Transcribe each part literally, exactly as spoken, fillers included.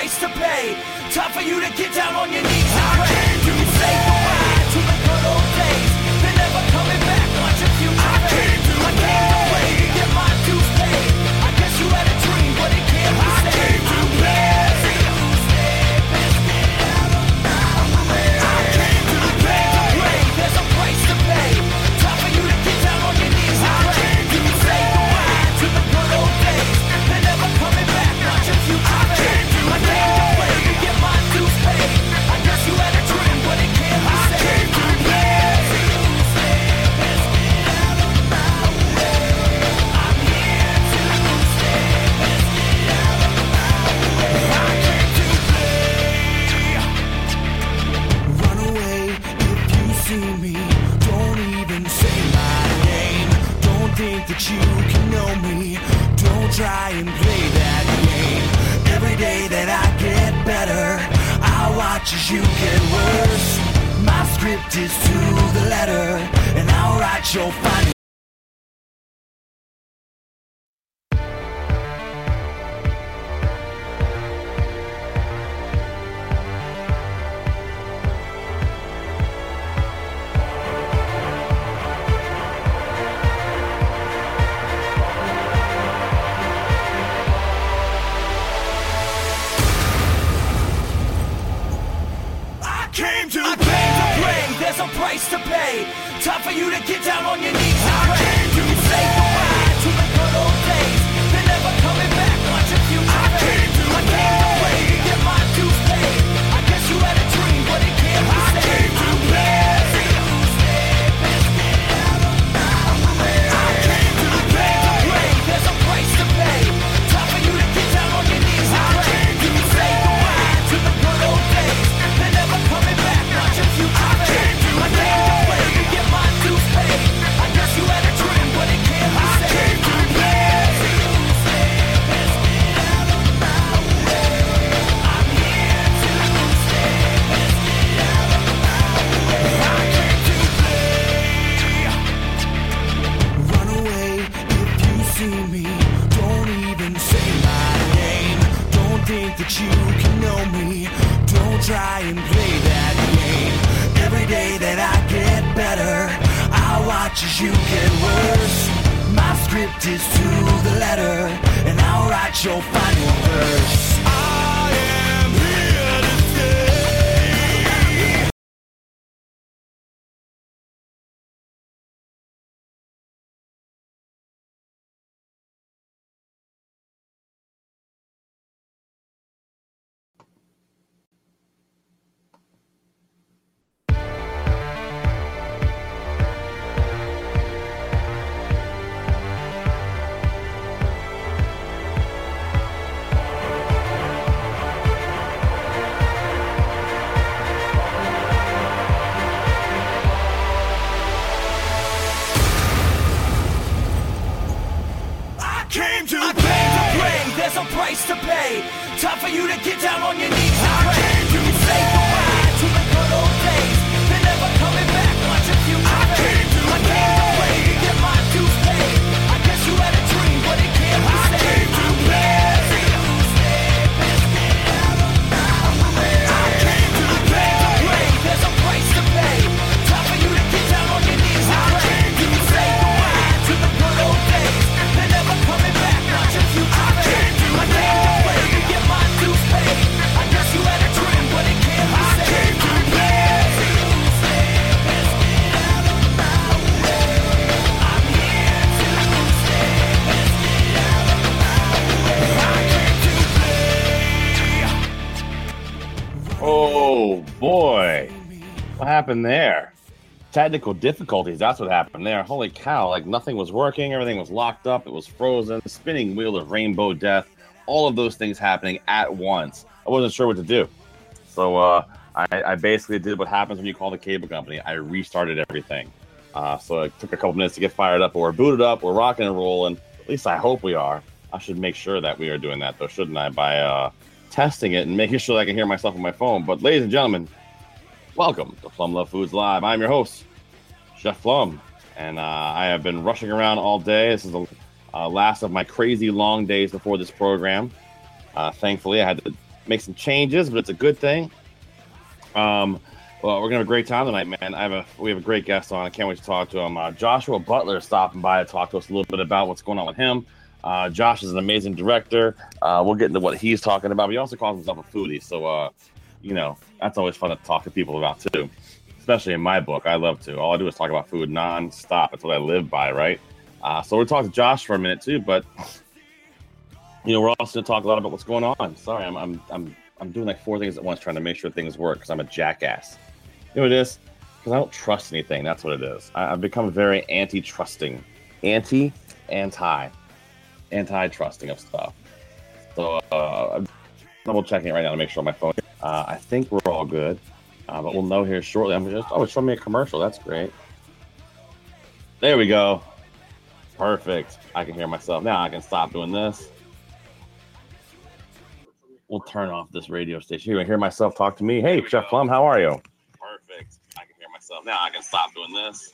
price to pay. Time for you to get down on your knees and pray. You can say goodbye to the good old days. They're never coming back. Watch your future fade. I came to play to get my dues paid. I guess you had a dream, but it can't be saved. I came to play. I came to play. There's a price to pay. Time for you to get down on your knees and pray. You can say goodbye to the good old days. They're never coming back. Watch your future fade. I came to play to get my dues paid. I guess you had a dream, but it can't be saved. I came to play. See me, don't even say my name. Don't think that you can know me. Don't try and play that game. Every day that I get better, I watch as you get worse. My script is to the letter, and I'll write your final. A price to pay. Time for you to get down on your knees and pray. You can say goodbye to the good old days. They're never coming back. Watch your future fade. I came to play to get my dues paid. I guess you had a dream, but it can't be saved. I came to play. I came to play. There's a price to pay. Time for you to get down on your knees and pray. You can say goodbye to the good old days. They're never coming back. Watch your future fade. I came to play to get my dues paid. I guess you had a dream, but it can't be saved. I came to play. I'm here to stay. Let's get out of my way. I came to play. Run away if you see me. Don't even say my name. Don't think that you can know me. Don't try and play that game. Every day that I get better, I watch as you get worse. My script is to the letter, and I'll write your final verse. I am here to stay. There's a price to pay. Time for you to get down on your knees and pray. You can say goodbye to the good old days. They're never coming back. Watch your future fade. I came to play to get my dues paid. I guess you had a dream, but it can't be saved. I came to play. I came to play. There's a price to pay. Time for you to get down on your knees and pray. You can say goodbye to the good old days. They're never coming back. Watch your future fade. I came to play to get my dues paid. I guess you had a dream, but it can't be saved. I came to play. Let's get out of my way. I'm here to stay. Let's get out of my way. I came to play. Oh boy, what happened there? Technical difficulties, that's what happened there. Holy cow, like nothing was working, everything was locked up, it was frozen, spinning wheel of rainbow death, all of those things happening at once. I wasn't sure what to do. So uh, I, I basically did what happens when you call the cable company. I restarted everything. Uh, so it took a couple minutes to get fired up, but we're booted up, we're rocking and rolling. At least I hope we are. I should make sure that we are doing that though, shouldn't I? By uh, testing it and making sure I can hear myself on my phone. But ladies and gentlemen, welcome to Plum Love Foods Live. I'm your host, Chef Plum, and uh, I have been rushing around all day. This is the uh, last of my crazy long days before this program. Uh, thankfully, I had to make some changes, but it's a good thing. Um, well, we're gonna have a great time tonight, man. I have a we have a great guest on. I can't wait to talk to him. Uh, Joshua Butler is stopping by to talk to us a little bit about what's going on with him. Uh, Josh is an amazing director. Uh, we'll get into what he's talking about. But he also calls himself a foodie, so uh, you know that's always fun to talk to people about too. Especially in my book, I love to. All I do is talk about food non-stop. That's what I live by, right? Uh, so we'll talk to Josh for a minute too, but you know we're also going to talk a lot about what's going on. Sorry, I'm I'm I'm I'm doing like four things at once, trying to make sure things work because I'm a jackass. You know what it is? Because I don't trust anything. That's what it is. I, I've become very anti-trusting, anti, anti, anti-trusting of stuff. So uh, I'm double checking it right now to make sure my phone. Uh, I think we're all good. Uh, but we'll know here shortly. I'm just, oh, it's showing me a commercial. That's great. There we go. Perfect. I can hear myself. Now I can stop doing this. We'll turn off this radio station. You can hear myself talk to me. Hey, Chef Plum, how are you? Perfect. I can hear myself. Now I can stop doing this.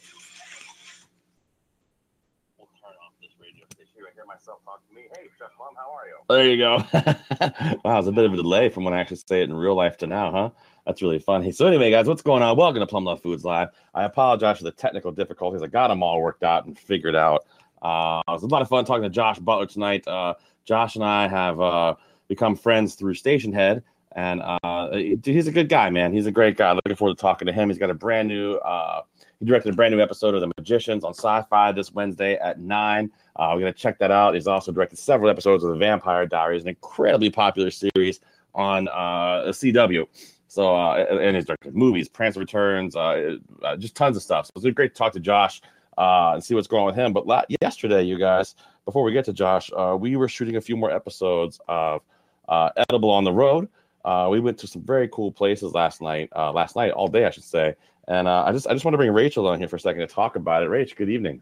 We'll turn off this radio station. You can hear myself talk to me. Hey, Chef Plum, how are you? There you go. Wow, it's a bit of a delay from when I actually say it in real life to now, huh? That's really funny. So anyway, guys, what's going on? Welcome to Plum Love Foods Live. I apologize for the technical difficulties. I got them all worked out and figured out. Uh, it was a lot of fun talking to Josh Butler tonight. Uh, Josh and I have uh, become friends through Station Head, and uh, he's a good guy, man. He's a great guy. Looking forward to talking to him. He's got a brand new, uh, he directed a brand new episode of The Magicians on Sci-Fi this Wednesday at nine. Uh, we're going to check that out. He's also directed several episodes of The Vampire Diaries, an incredibly popular series on uh, C W. So, uh, and he's directed movies, Prancer Returns, uh, uh, just tons of stuff. So it's great to talk to Josh uh, and see what's going on with him. But la- yesterday, you guys, before we get to Josh, uh, we were shooting a few more episodes of uh, Edible on the Road. Uh, we went to some very cool places last night, uh, last night, all day, I should say. And uh, I just I just want to bring Rachel on here for a second to talk about it. Rach, good evening.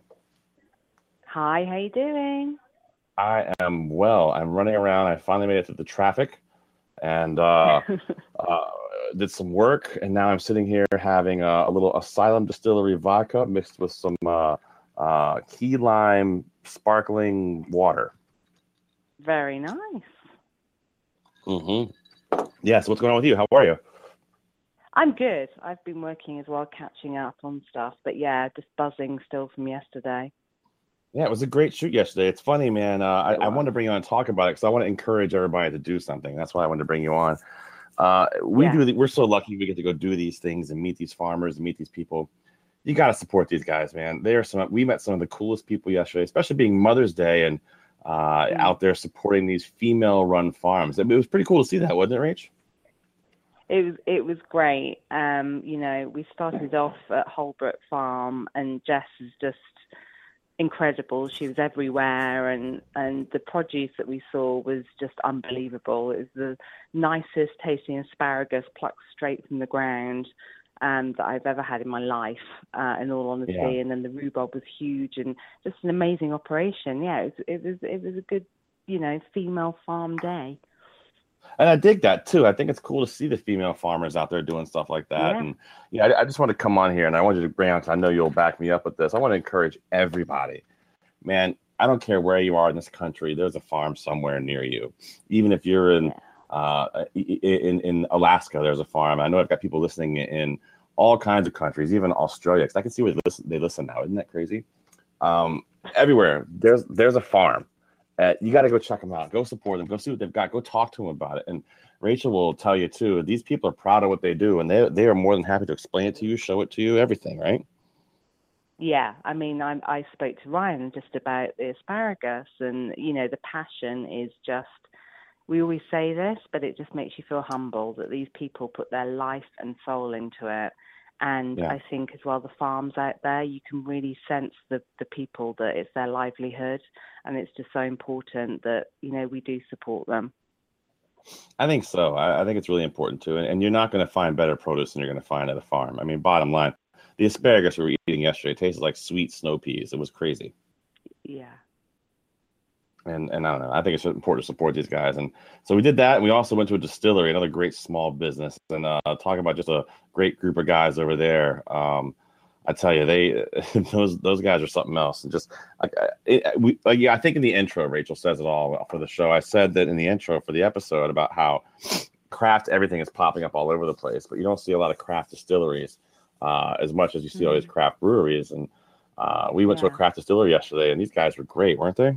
Hi, how you doing? I am well. I'm running around. I finally made it through the traffic and uh, uh, did some work. And now I'm sitting here having a, a little Asylum Distillery vodka mixed with some uh, uh, key lime sparkling water. Very nice. Mm-hmm. Yeah, so what's going on with you? How are you? I'm good. I've been working as well, catching up on stuff. But yeah, just buzzing still from yesterday. Yeah, it was a great shoot yesterday. It's funny, man. Uh, I, I wanted to bring you on and talk about it because I want to encourage everybody to do something. That's why I wanted to bring you on. Uh, we Yeah. do. The, we're so lucky we get to go do these things and meet these farmers and meet these people. You got to support these guys, man. They are some. We met some of the coolest people yesterday, especially being Mother's Day and uh, Mm. out there supporting these female-run farms. It was pretty cool to see that, wasn't it, Rach? It was it was great. Um, you know, we started off at Holbrook Farm, and Jess is just incredible. She was everywhere, and and the produce that we saw was just unbelievable. It was the nicest tasting asparagus plucked straight from the ground um, that I've ever had in my life, uh, in all honesty. Yeah. And then the rhubarb was huge and just an amazing operation. Yeah, it was, it was it was a good, you know, female farm day. And I dig that too. I think it's cool to see the female farmers out there doing stuff like that. Yeah. And yeah, I, I just want to come on here and I want you to bring on, because I know you'll back me up with this. I want to encourage everybody, man. I don't care where you are in this country. There's a farm somewhere near you. Even if you're in uh, in in Alaska, there's a farm. I know I've got people listening in all kinds of countries, even Australia, because I can see where they listen, they listen now. Isn't that crazy? Um, everywhere there's there's a farm. Uh, you got to go check them out. Go support them. Go see what they've got. Go talk to them about it. And Rachel will tell you too. These people are proud of what they do, and they they are more than happy to explain it to you, show it to you, everything. Right? Yeah, I mean, I, I spoke to Ryan just about the asparagus, and you know, the passion is just. We always say this, but it just makes you feel humble that these people put their life and soul into it. And Yeah. I think as well, the farms out there, you can really sense the, the people that it's their livelihood. And it's just so important that, you know, we do support them. I think so. I, I think it's really important too. And, and you're not going to find better produce than you're going to find at a farm. I mean, bottom line, the asparagus we were eating yesterday tasted like sweet snow peas. It was crazy. Yeah. And and I don't know. I think it's important to support these guys. And so we did that. And we also went to a distillery, another great small business, and uh, talk about just a great group of guys over there. Um, I tell you, they those those guys are something else. And just like it, we, like, yeah, I think in the intro, Rachel says it all for the show. I said that in the intro for the episode about how craft everything is popping up all over the place, but you don't see a lot of craft distilleries uh, as much as you see mm-hmm. all these craft breweries. And uh, we went yeah. to a craft distillery yesterday, and these guys were great, weren't they?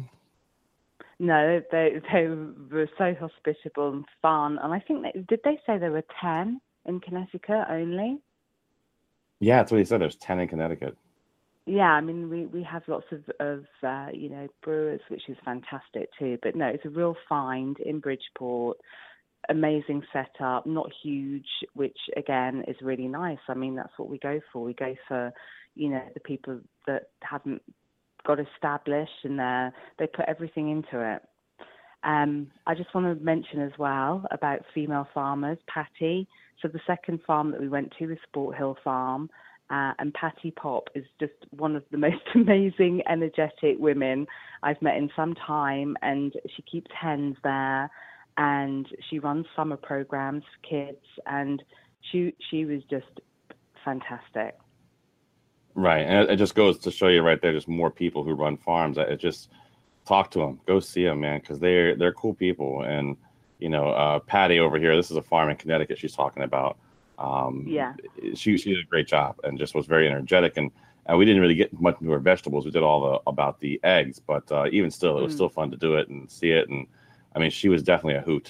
No, they they were so hospitable and fun. And I think they, did they say there were ten in Connecticut only? Yeah, that's what he said. There's ten in Connecticut. Yeah, I mean, we, we have lots of, of uh, you know, brewers, which is fantastic too. But no, it's a real find in Bridgeport. Amazing setup, not huge, which again is really nice. I mean, that's what we go for. We go for, you know, the people that haven't got established, and they they put everything into it. Um, I just want to mention as well about female farmers, Patty. So the second farm that we went to was Sport Hill Farm, uh, and Patty Pop is just one of the most amazing, energetic women I've met in some time, and she keeps hens there, and she runs summer programs for kids, and she she was just fantastic. Right, and it just goes to show you right there, just more people who run farms. It just talk to them, go see them, man, because they're they're cool people. And you know, uh, Patty over here, this is a farm in Connecticut she's talking about. Um, yeah, she she did a great job and just was very energetic. And, and we didn't really get much into her vegetables. We did all the about the eggs, but uh, even still, it was mm. still fun to do it and see it. And I mean, she was definitely a hoot.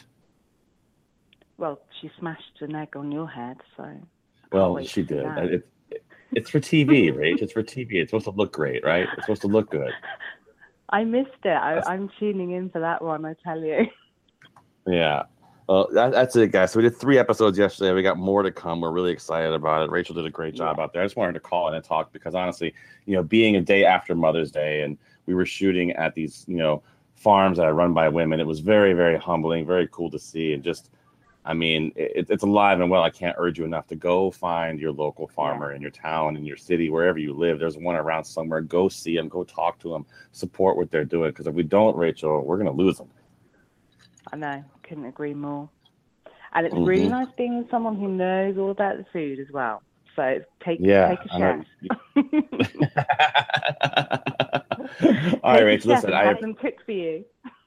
Well, she smashed an egg on your head, so. Well, she did. It, it, it's for T V, Rach. It's for T V. It's supposed to look great, right? It's supposed to look good. I missed it. I, I'm tuning in for that one, I tell you. Yeah. Well, that, that's it, guys. So we did three episodes yesterday. We got more to come. We're really excited about it. Rachel did a great job yeah. out there. I just wanted to call in and talk because, honestly, you know, being a day after Mother's Day and we were shooting at these, you know, farms that are run by women, it was very, very humbling, very cool to see. And just, I mean, it, it's alive and well. I can't urge you enough to go find your local farmer in your town, in your city, wherever you live. There's one around somewhere. Go see them. Go talk to them. Support what they're doing. Because if we don't, Rachel, we're going to lose them. I know. Couldn't agree more. And it's mm-hmm. really nice being with someone who knows all about the food as well. So take, yeah, take a chef. All right, Rachel, listen. I have some tips for you.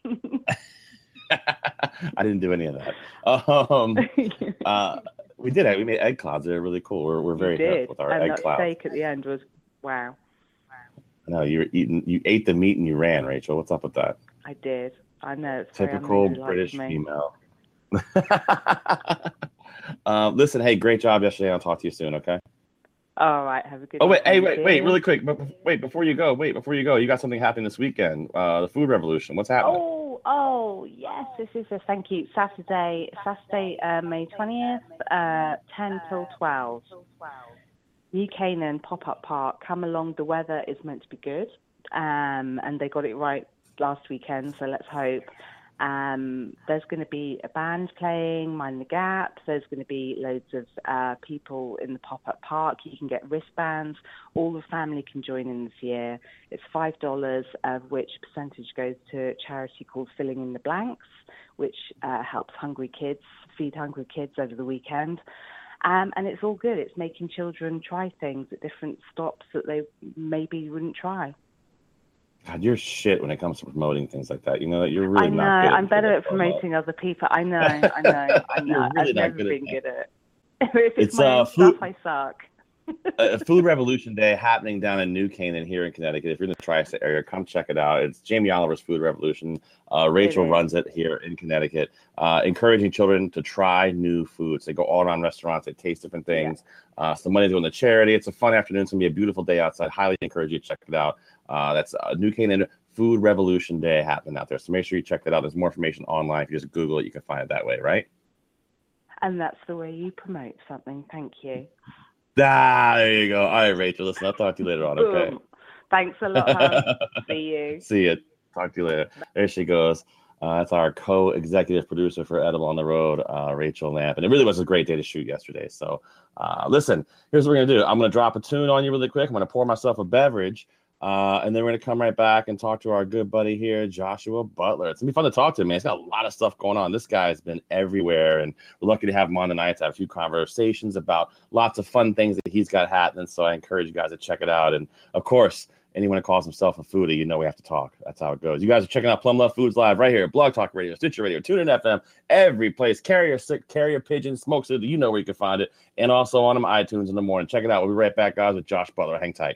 I didn't do any of that. Um, uh, we did. We made egg clouds. They're really cool. We're we're very hip with our and egg that clouds. Steak at the end was wow. No, you were eating. You ate the meat and you ran, Rachel. What's up with that? I did. I know. It's typical British female. um, listen, hey, great job yesterday. I'll talk to you soon. Okay. All right. Have a good. Oh wait, hey, wait, wait, really quick. But wait, before you go, wait, before you go, you got something happening this weekend. Uh, the food revolution. What's happening? Oh, oh, yes. This is a thank you. Saturday, Saturday, uh, May twentieth, uh, ten till twelve. New Canaan Pop-Up Park. Come along. The weather is meant to be good, um, and they got it right last weekend. So let's hope. Um, there's going to be a band playing, Mind the Gap. There's going to be loads of uh, people in the pop-up park. You can get wristbands. All the family can join in this year. It's five dollars, of which percentage goes to a charity called Filling in the Blanks, which uh, helps hungry kids, feed hungry kids over the weekend. Um, and it's all good. It's making children try things at different stops that they maybe wouldn't try. God, you're shit when it comes to promoting things like that. You know that you're really I know. not good I'm better at promoting other people. I know. I know. I know. really I've never good been good at it. If it's, it's my uh, own food, stuff, I suck. uh, Food Revolution Day happening down in New Canaan here in Connecticut. If you're in the tri-state area, come check it out. It's Jamie Oliver's Food Revolution. Uh, Rachel it runs it here in Connecticut, uh, encouraging children to try new foods. They go all around restaurants. They taste different things. Yeah. Uh, some money's going to charity. It's a fun afternoon. It's going to be a beautiful day outside. Highly encourage you to check it out. Uh, that's uh, New Canaan Food Revolution Day happening out there. So make sure you check that out. There's more information online. If you just Google it, you can find it that way, right? And that's the way you promote something. Thank you. Ah, there you go. All right, Rachel. Listen, I'll talk to you later on, okay? Thanks a lot, hon. See you. See you. Talk to you later. There she goes. Uh, that's our co-executive producer for Edible on the Road, uh, Rachel Lamp. And it really was a great day to shoot yesterday. So uh, listen, here's what we're going to do. I'm going to drop a tune on you really quick. I'm going to pour myself a beverage. Uh, and then we're going to come right back and talk to our good buddy here, Joshua Butler. It's going to be fun to talk to him, man. He's got a lot of stuff going on. This guy's been everywhere, and we're lucky to have him on tonight to have a few conversations about lots of fun things that he's got happening. So I encourage you guys to check it out. And, of course, anyone that calls himself a foodie, you know we have to talk. That's how it goes. You guys are checking out Plum Love Foods live right here at Blog Talk Radio, Stitcher Radio, TuneIn F M, every place. Carrier Sick, Carrier Pigeon, Smokes it. You know where you can find it. And also on them iTunes in the morning. Check it out. We'll be right back, guys, with Josh Butler. Hang tight.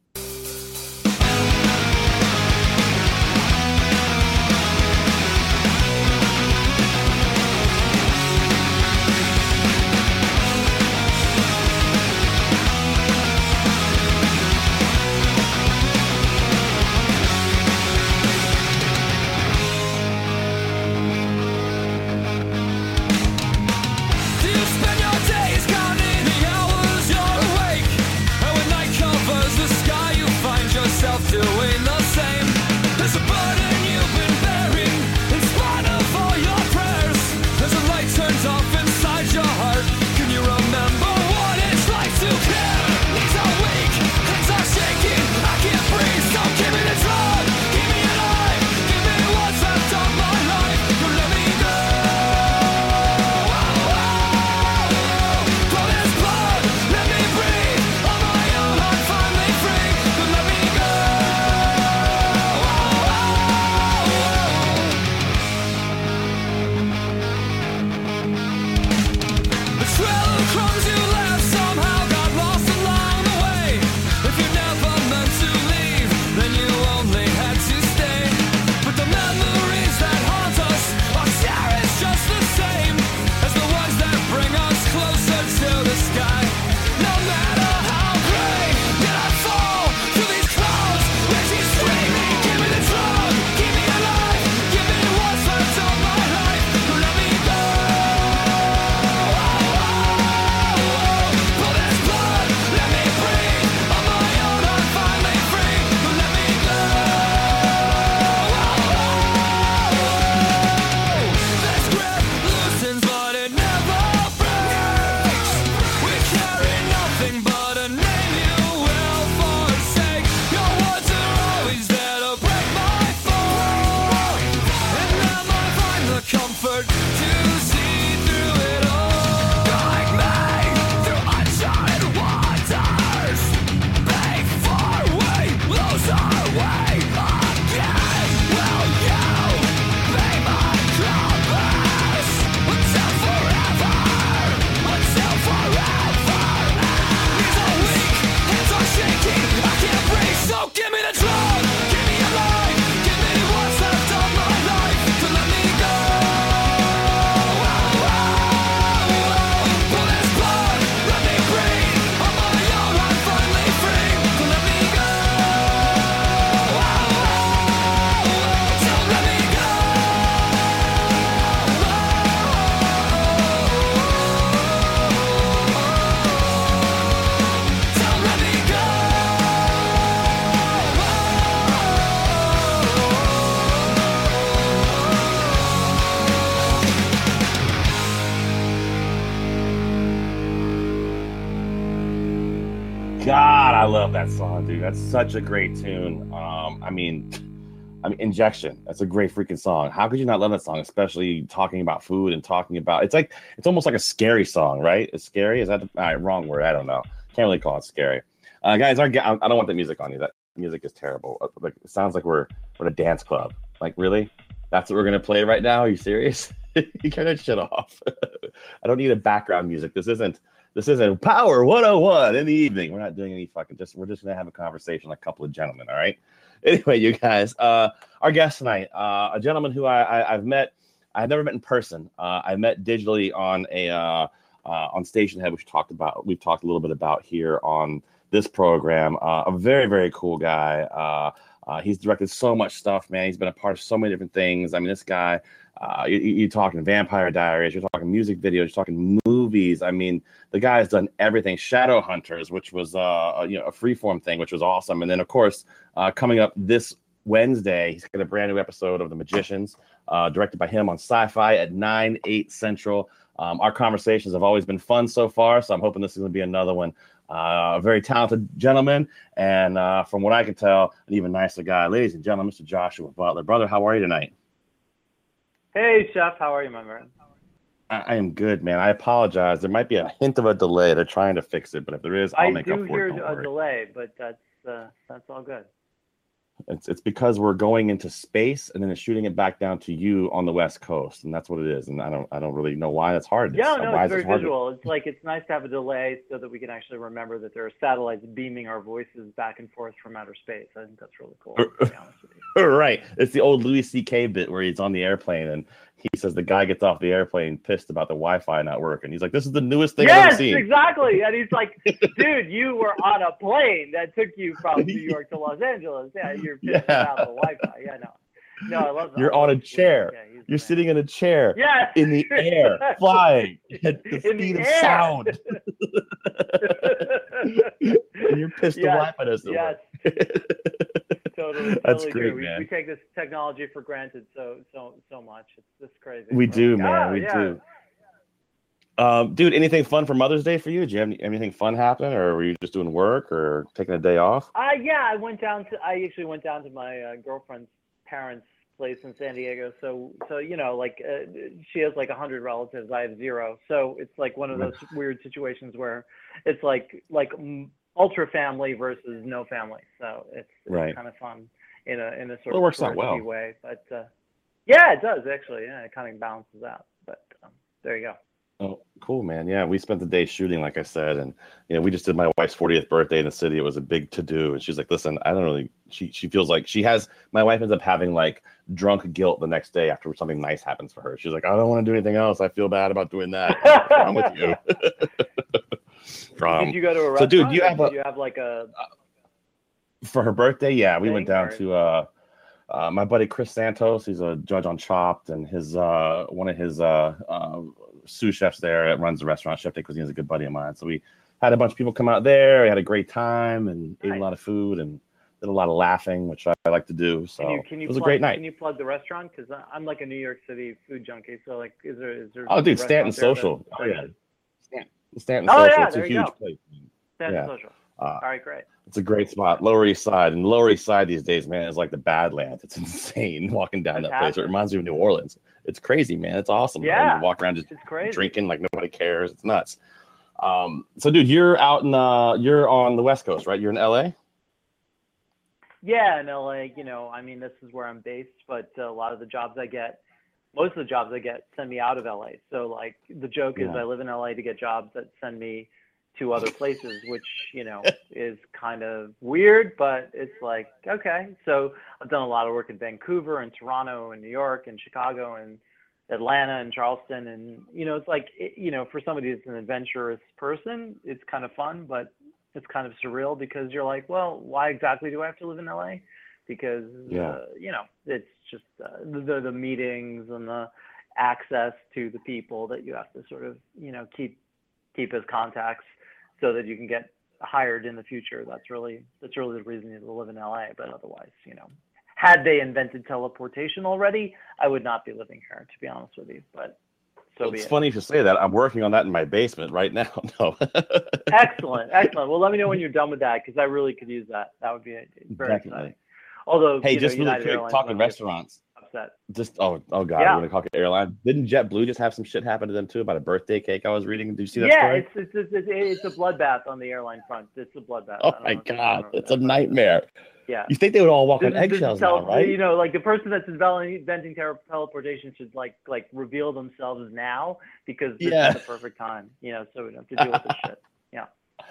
God, I love that song, dude. That's such a great tune. Um, I mean, I mean, Injection. That's a great freaking song. How could you not love that song? Especially talking about food and talking about. It's like it's almost like a scary song, right? It's scary. Is that the all right, wrong word? I don't know. Can't really call it scary. Uh, guys, our, I don't want the music on you. That music is terrible. Like it sounds like we're we're at a dance club. Like really? That's what we're gonna play right now? Are you serious? You turn that shit off. I don't need a background music. This isn't. This isn't Power one oh one in the evening. We're not doing any fucking just, we're just going to have a conversation like a couple of gentlemen, all right? Anyway, you guys, uh, our guest tonight, uh, a gentleman who I, I, I've met, I've never met in person. Uh, I met digitally on a, uh, uh, on Stationhead, which we talked about, we've talked a little bit about here on this program. Uh, a very, very cool guy. Uh, uh, he's directed so much stuff, man. He's been a part of so many different things. I mean, this guy, Uh, you, you're talking Vampire Diaries, you're talking music videos, you're talking movies. I mean, the guy has done everything. Shadowhunters, which was uh, a, you know a freeform thing, which was awesome. And then, of course, uh, coming up this Wednesday, he's got a brand new episode of The Magicians, uh, directed by him on Sci-Fi at nine, eight Central. Um, our conversations have always been fun so far, so I'm hoping this is going to be another one. Uh, a very talented gentleman, and uh, from what I can tell, an even nicer guy. Ladies and gentlemen, Mister Joshua Butler. Brother, how are you tonight? Hey, Chef. How are you, my man? I, I am good, man. I apologize. There might be a hint of a delay. They're trying to fix it, but if there is, I'll I make up do for it. hear Don't a worry. delay, but that's uh, that's all good. It's it's because we're going into space and then it's shooting it back down to you on the West Coast, and that's what it is. And I don't I don't really know why that's hard. Yeah, It's, no, why it's is very it hard to- visual. It's like it's nice to have a delay so that we can actually remember that there are satellites beaming our voices back and forth from outer space. I think that's really cool, to be honest with you. Right. It's the old Louis C K bit where he's on the airplane and he says the guy gets off the airplane pissed about the Wi-Fi not working. He's like, "This is the newest thing I've ever Yes, seen." exactly. And he's like, "Dude, you were on a plane that took you from New York to Los Angeles. Yeah, you're pissed Yeah. about the Wi-Fi. Yeah, no, no, I love that. You're I love on a it. chair. Yeah, he's the You're man. sitting in a chair Yeah, in the air, flying at the In speed the of air. sound. And you're pissed to Yes, wipe at us. yes. Totally, totally That's true. great, we, man. we take this technology for granted so so so much. It's just crazy. We We're do, like, man. "Oh, We yeah." do. Um, dude, anything fun for Mother's Day for you? Did you have any, anything fun happen, or were you just doing work or taking a day off? Uh, yeah, I went down to. I actually went down to my uh, girlfriend's parents' place in San Diego. So, so you know, like uh, she has like a hundred relatives. I have zero. So it's like one of those weird situations where it's like like mm, ultra family versus no family. So it's, it's Right. kind of fun in a in a sort Well, it of works out touristy well. way. But uh, yeah, it does actually. Yeah, it kind of balances out. But um, there you go. Oh, cool, man. Yeah, we spent the day shooting, like I said, and you know, we just did my wife's fortieth birthday in the city. It was a big to do, and she's like, "Listen, I don't really." She she feels like she has. My wife ends up having like drunk guilt the next day after something nice happens for her. She's like, "I don't want to do anything else. I feel bad about doing that." What's wrong with you? um, Did you go to a restaurant? so, dude, you or have did a- you have like a for her birthday, yeah, we went Thing, down or- to uh, uh, my buddy Chris Santos. He's a judge on Chopped, and his uh, one of his uh, uh, sous chefs there that runs the restaurant, Chef de Cuisine, is a good buddy of mine. So we had a bunch of people come out there. We had a great time and ate Nice. a lot of food and did a lot of laughing, which I, I like to do. So Can you can you it was plug, a great night. Can you plug the restaurant? Because I'm like a New York City food junkie. So like, is there is there? Oh, dude, a Stanton restaurant there Social. that- Oh yeah, Stanton, Stanton Oh, Social. yeah, It's a there you huge go. place. Stanton yeah. Social. Uh, All right, great. It's a great spot, Lower East Side, and Lower East Side these days, man, is like the Badlands. It's insane walking down that place. Fantastic. It reminds me of New Orleans. It's crazy, man. It's awesome. man. Yeah. You walk around just It's crazy. drinking like nobody cares. It's nuts. Um, so, dude, you're out in uh, you're on the West Coast, right? You're in L A. Yeah, in L A, you know, I mean, this is where I'm based, but uh, a lot of the jobs I get, most of the jobs I get send me out of L A. So like the joke is Yeah. I live in L A to get jobs that send me to other places, which, you know, is kind of weird, but it's like, okay. So I've done a lot of work in Vancouver and Toronto and New York and Chicago and Atlanta and Charleston. And, you know, it's like, it, you know, for somebody that's an adventurous person, it's kind of fun, but it's kind of surreal because you're like, well, why exactly do I have to live in L A? Because, Yeah. uh, you know, it's just uh, the, the meetings and the access to the people that you have to sort of, you know, keep, keep as contacts so that you can get hired in the future. That's really, that's really the reason you live in L A. But otherwise, you know, had they invented teleportation already, I would not be living here, to be honest with you. But so Well, be it's it. funny you should say that. I'm working on that in my basement right now. No. Excellent, excellent. Well, let me know when you're done with that because I really could use that. That would be very Definitely. exciting. Although, Hey, you know, just really United quick, Airlines talking might be restaurants. upset. Just oh oh god, Yeah. you want to talk airline? Didn't JetBlue just have some shit happen to them too about a birthday cake I was reading? Did you see that Yeah, story? it's, it's it's it's a bloodbath on the airline front. It's a bloodbath. Oh I don't my know if you god, remember it's that, a but, nightmare. Yeah. You think they would all walk on This is- this eggshells tele- now, right? You know, like the person that's inventing inventing tele- teleportation should like like reveal themselves now because this Yeah. is the perfect time. You know, so we don't have to deal with this shit. Yeah.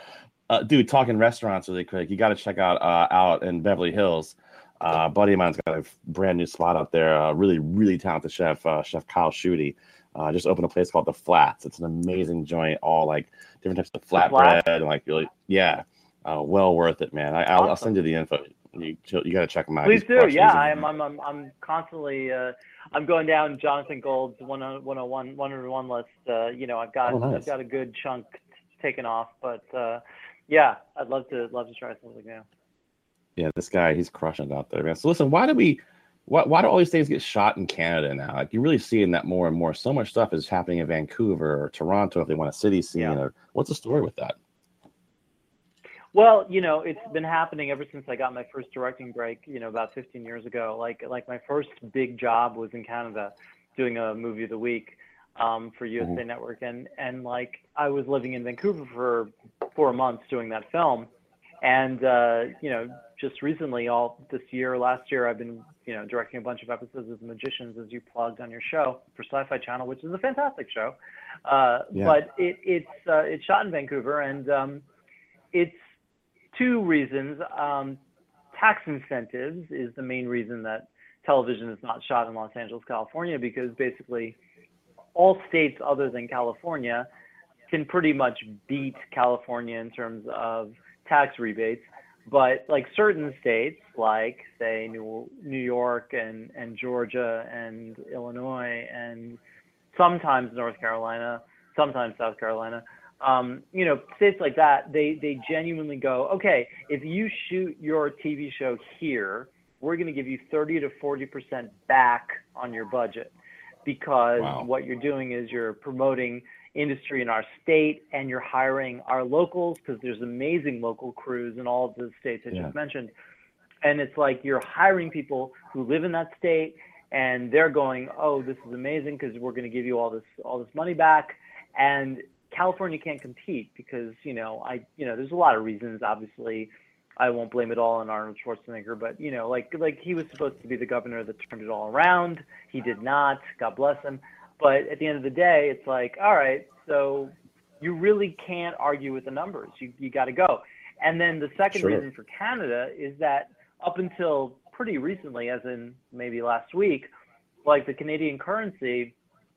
Uh, dude, talking restaurants really quick. You got to check out uh, out in Beverly Hills. Uh, a buddy of mine's got a brand new spot out there. Uh, really, really talented chef, uh, Chef Kyle Schutte. Uh, just opened a place called The Flats. It's an amazing joint, all like different types of Flats? flatbread and like really, yeah, uh, well worth it, man. I, I'll, I'll Awesome. send you the info. You you got to check him out. Please He's do. crushing. Yeah, He's a- I'm I'm I'm I'm constantly uh, I'm going down Jonathan Gold's one oh one one oh one list. Uh, you know, I've got Oh, nice. I've got a good chunk taken off, but uh, yeah, I'd love to love to try something new. Yeah, this guy, he's crushing it out there, man. So listen, why do we, why, why do all these things get shot in Canada now? Like you're really seeing that more and more. So much stuff is happening in Vancouver or Toronto if they want a city scene. Yeah. Or what's the story with that? Well, you know, it's been happening ever since I got my first directing break, you know, about fifteen years ago. Like, like my first big job was in Canada doing a movie of the week um, for U S A Mhm. Network. And, and like, I was living in Vancouver for four months doing that film. And uh, you know, just recently, all this year, last year, I've been you know directing a bunch of episodes of The Magicians, as you plugged on your show for Sci-Fi Channel, which is a fantastic show. Uh, Yeah. But it, it's uh, it's shot in Vancouver, and um, it's two reasons. Um, tax incentives is the main reason that television is not shot in Los Angeles, California, because basically all states other than California can pretty much beat California in terms of tax rebates. But like certain states, like say New New York and, and Georgia and Illinois and sometimes North Carolina, sometimes South Carolina, um, you know, states like that, they, they genuinely go, okay, if you shoot your T V show here, we're going to give you thirty to forty percent back on your budget, because Wow. what you're doing is you're promoting industry in our state, and you're hiring our locals, because there's amazing local crews in all of the states I Yeah. just mentioned. And it's like you're hiring people who live in that state, and they're going, oh, this is amazing because we're going to give you all this all this money back. And California can't compete because, you know, I, you know, there's a lot of reasons. Obviously, I won't blame it all on Arnold Schwarzenegger, but, you know, like like he was supposed to be the governor that turned it all around. He did not. God bless him. But at the end of the day, it's like, all right, so you really can't argue with the numbers. You you got to go. And then the second Sure. reason for Canada is that up until pretty recently, as in maybe last week, like the Canadian currency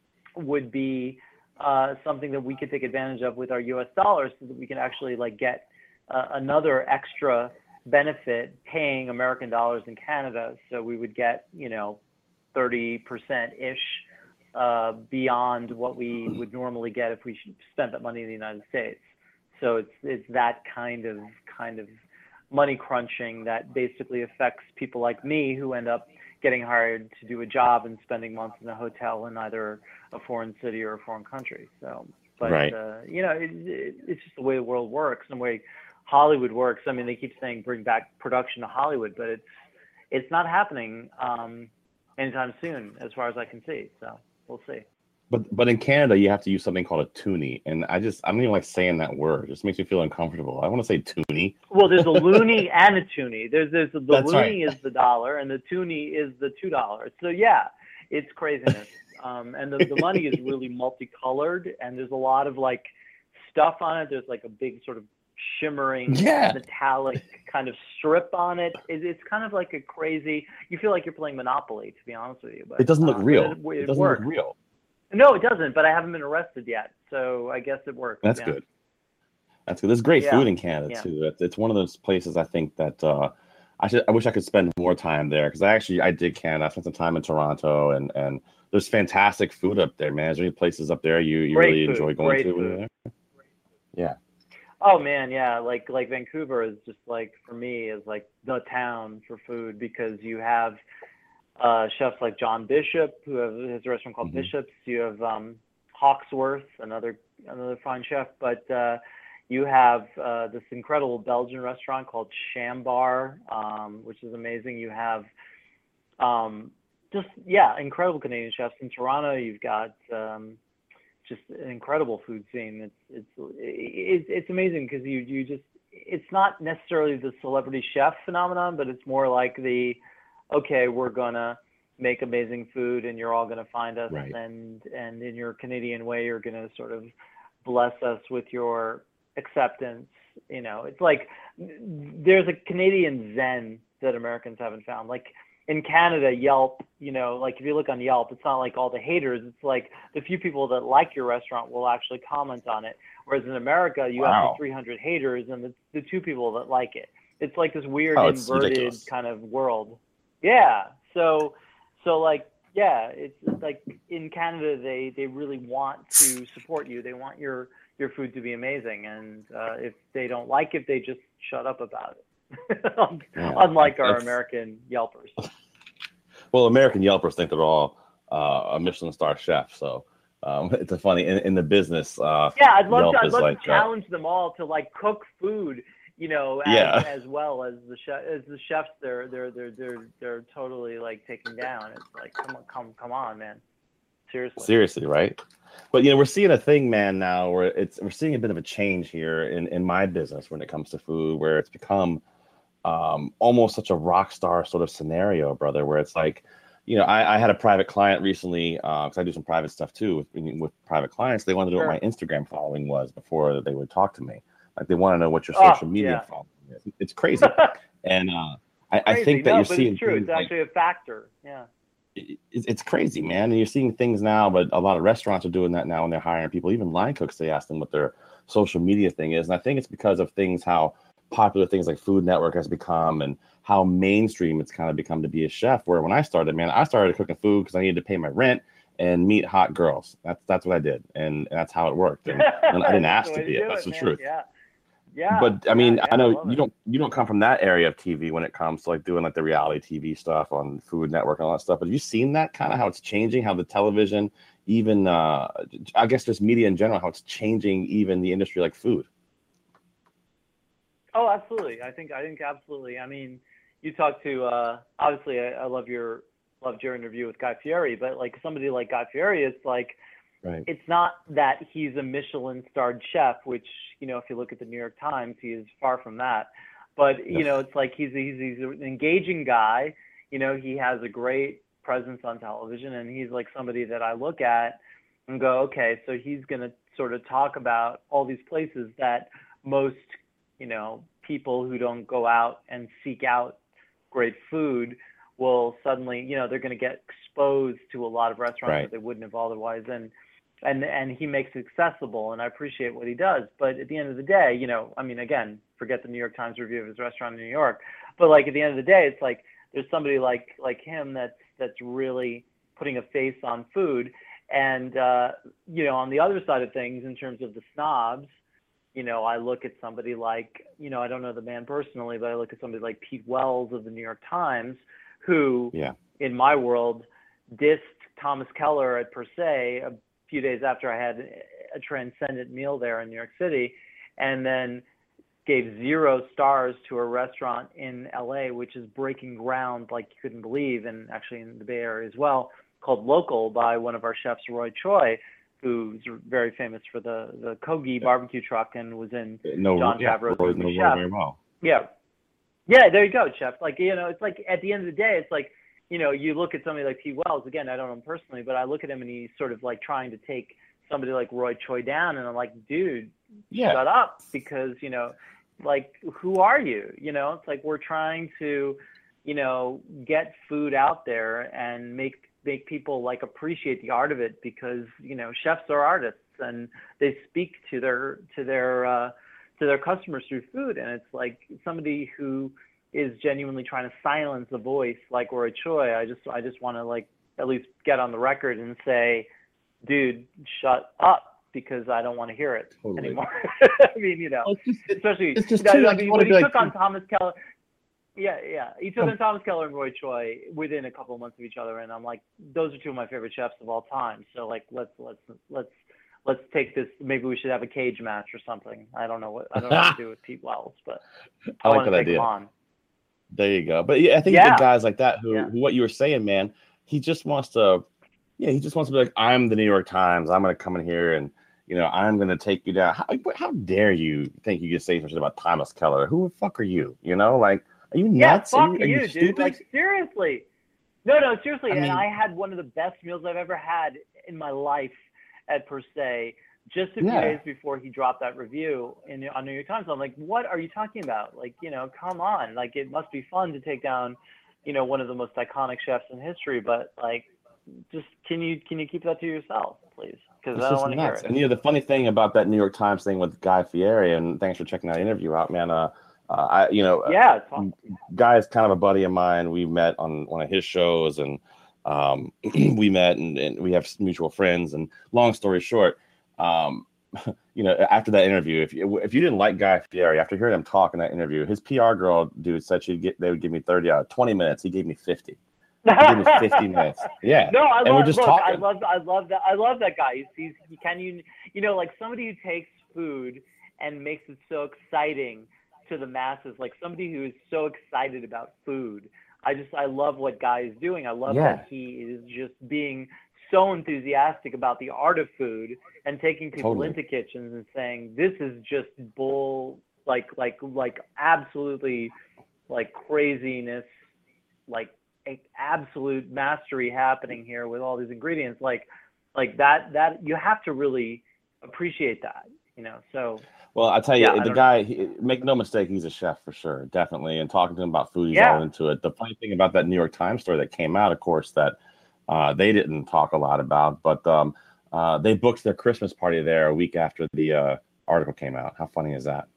would be uh, something that we could take advantage of with our U S dollars, so that we can actually like get uh, another extra benefit paying American dollars in Canada. So we would get, you know, thirty percent ish uh, beyond what we would normally get if we spent that money in the United States. So it's it's that kind of kind of money crunching that basically affects people like me, who end up getting hired to do a job and spending months in a hotel in either a foreign city or a foreign country. So, but Right. uh, you know, it, it, it's just the way the world works and the way Hollywood works. I mean, they keep saying bring back production to Hollywood, but it's it's not happening um, anytime soon, as far as I can see. So we'll see. But but in Canada, you have to use something called a toonie, and I just I don't even like saying that word. It just makes me feel uncomfortable. I want to say toonie. Well, there's a loonie and a toonie. There's there's the That's loonie right. is the dollar, and the toonie is the two dollars. So yeah, it's craziness. Um, and the, the money is really multicolored, and there's a lot of like stuff on it. There's like a big sort of shimmering Yeah. metallic kind of strip on it. it. It's kind of like a crazy. You feel like you're playing Monopoly, to be honest with you. But It doesn't look uh, real. It, It, it doesn't works. look real. No, it doesn't. But I haven't been arrested yet, so I guess it works. That's yeah. good. That's good. There's great Yeah. food in Canada Yeah. too. It's, it's one of those places I think that uh, I should. I wish I could spend more time there, because I actually I did Canada. I spent some time in Toronto, and and there's fantastic food up there, man. Is there any places up there you, you Great really food, enjoy going great to when you're food. there? Yeah. Oh man, yeah, like like Vancouver is just like, for me, is like the town for food, because you have uh, chefs like John Bishop, who have his restaurant called Mhm. Bishop's. You have um, Hawksworth, another another fine chef, but uh, you have uh, this incredible Belgian restaurant called Shambar, um, which is amazing. You have um, just yeah, incredible Canadian chefs in Toronto. You've got um, just an incredible food scene. It's it's it's, it's amazing, because you you just it's not necessarily the celebrity chef phenomenon, but it's more like the, okay, we're gonna make amazing food, and you're all gonna find us, Right. and and in your Canadian way, you're gonna sort of bless us with your acceptance. You know, it's like there's a Canadian zen that Americans haven't found. Like in Canada, Yelp, you know, like if you look on Yelp, it's not like all the haters. It's like the few people that like your restaurant will actually comment on it. Whereas in America, you have Wow. the three hundred haters and the, the two people that like it. It's like this weird Oh, it's inverted ridiculous. kind of world. Yeah. So, so like, yeah, it's, it's like in Canada, they, they really want to support you. They want your, your food to be amazing. And uh, if they don't like it, they just shut up about it. Yeah, Unlike our that's- American Yelpers. Well, American Yelpers think they're all uh, a Michelin star chef, so um, it's a funny in, in the business. Uh, Yeah, I'd love Yelp to. I'd is love like, to challenge them all to like cook food, you know, as, Yeah. as well as the chef, as the chefs. They're they're they're they're they're totally like taking down. It's like, come on, come come on, man. Seriously. Seriously, right? But you know, we're seeing a thing, man, now where it's we're seeing a bit of a change here in in my business when it comes to food, where it's become um, almost such a rock star sort of scenario, brother, where it's like, you know, I, I had a private client recently because I do some private stuff too with, with private clients. They wanted to know Sure. what my Instagram following was before they would talk to me. Like they want to know what your Oh, social media yeah. following is. It's crazy, and uh, I, I Crazy. think that no, you're but seeing it's true. things It's like- actually a factor. Yeah. it- it's crazy, man. And you're seeing things now, but a lot of restaurants are doing that now when they're hiring people. Even line cooks, they ask them what their social media thing is. And I think it's because of things, how popular things like Food Network has become and how mainstream it's kind of become to be a chef. Where when I started, man, I started cooking food because I needed to pay my rent and meet hot girls. That's that's what I did. And, and that's how it worked. And, and I didn't That's ask the to way be do it. That's the man. truth. Yeah. Yeah. But I yeah, mean, yeah, I know love you it. don't you don't come from that area of T V when it comes to like doing like the reality T V stuff on Food Network and all that stuff. But have you seen that kind of how it's changing, how the television, even uh, I guess just media in general, how it's changing even the industry like food? Oh, absolutely. I think I think absolutely. I mean, you talk to uh, obviously I, I love your loved your interview with Guy Fieri, but like somebody like Guy Fieri, it's like Right. it's not that he's a Michelin starred chef, which, you know, if you look at the New York Times, he is far from that. But, you know, it's like he's, he's, he's an engaging guy. You know, he has a great presence on television, and he's like somebody that I look at and go, okay, so he's going to sort of talk about all these places that most, you know, people who don't go out and seek out great food will suddenly, you know, they're going to get exposed to a lot of restaurants Right. that they wouldn't have otherwise. And, and, and he makes it accessible, and I appreciate what he does. But at the end of the day, you know, I mean, again, forget the New York Times review of his restaurant in New York, but like at the end of the day, it's like, there's somebody like, like him that's, that's really putting a face on food. And, uh, you know, on the other side of things, in terms of the snobs, you know, I look at somebody like, you know, I don't know the man personally, but I look at somebody like Pete Wells of the New York Times, who, Yeah. in my world, dissed Thomas Keller at Per Se a few days after I had a transcendent meal there in New York City, and then gave zero stars to a restaurant in L A, which is breaking ground like you couldn't believe, and actually in the Bay Area as well, called Local by one of our chefs, Roy Choi, who's very famous for the, the Kogi barbecue truck and was in No, John yeah, Favreau's Roy movie knows Chef. very well. Yeah. Yeah, there you go, Chef. Like, you know, it's like at the end of the day, it's like, you know, you look at somebody like Pete Wells, again, I don't know him personally, but I look at him and he's sort of like trying to take somebody like Roy Choi down, and I'm like, dude, Yeah. shut up, because, you know, like, who are you? You know, it's like we're trying to, you know, get food out there and make make people like appreciate the art of it, because, you know, chefs are artists and they speak to their to their uh, to their customers through food, and it's like somebody who is genuinely trying to silence a voice like Roy Choi. I just I just want to like at least get on the record and say, dude, shut up, because I don't want to hear it Totally. anymore. I mean, you know, Well, it's just, especially it's just you know, too, I like, mean, you wanna when he be took like- on Thomas Keller. Yeah, yeah. He took Um, on Thomas Keller and Roy Choi within a couple of months of each other, and I'm like, those are two of my favorite chefs of all time. So like, let's let's let's let's take this. Maybe we should have a cage match or something. I don't know what I don't know what to do with Pete Wells, but I I, like want to that take him idea. on. There you go. But yeah, I think Yeah. the guys like that who, Yeah. who, what you were saying, man, he just wants to, yeah, he just wants to be like, I'm the New York Times. I'm going to come in here and, you know, I'm going to take you down. How, how dare you think you can say something about Thomas Keller? Who the fuck are you? You know, like, are you Yeah, nuts? fuck are you, you, are you dude. stupid? Like, seriously. No, no, seriously. I and mean- I had one of the best meals I've ever had in my life at Per Se just a few Yeah. days before he dropped that review in on New York Times. I'm like, what are you talking about? Like, you know, come on. Like, it must be fun to take down, you know, one of the most iconic chefs in history. But like, just can you can you keep that to yourself, please? Because It's I don't just want to hear nuts. it. And you know, the funny thing about that New York Times thing with Guy Fieri, and thanks for checking that interview out, man. Uh, uh I, you know, Yeah, it's fun. Guy is kind of a buddy of mine. We met on one of his shows, and um, we met, and, and we have mutual friends. And long story short, um, you know, after that interview, if you if you didn't like Guy Fieri, after hearing him talk in that interview, his P R girl dude said she'd get they would give me thirty out of twenty minutes. He gave me fifty. He gave me fifty minutes. Yeah. No, I And love. we're just look, I talking. love. I love that. I love that guy. He's, he's he can you you know like somebody who takes food and makes it so exciting to the masses, like somebody who is so excited about food. I just I love what Guy is doing. I love Yeah. that he is just being so enthusiastic about the art of food and taking people Totally. into kitchens and saying, this is just bull, like, like, like absolutely like craziness, like a absolute mastery happening here with all these ingredients. Like, like that, that you have to really appreciate that, you know? So, Well, I tell you, Yeah, I the don't- guy, he, make no mistake, he's a chef for sure, definitely. And talking to him about food, he's Yeah. all into it. The funny thing about that New York Times story that came out, of course, that uh, they didn't talk a lot about, but um, uh, they booked their Christmas party there a week after the uh, article came out. How funny is that?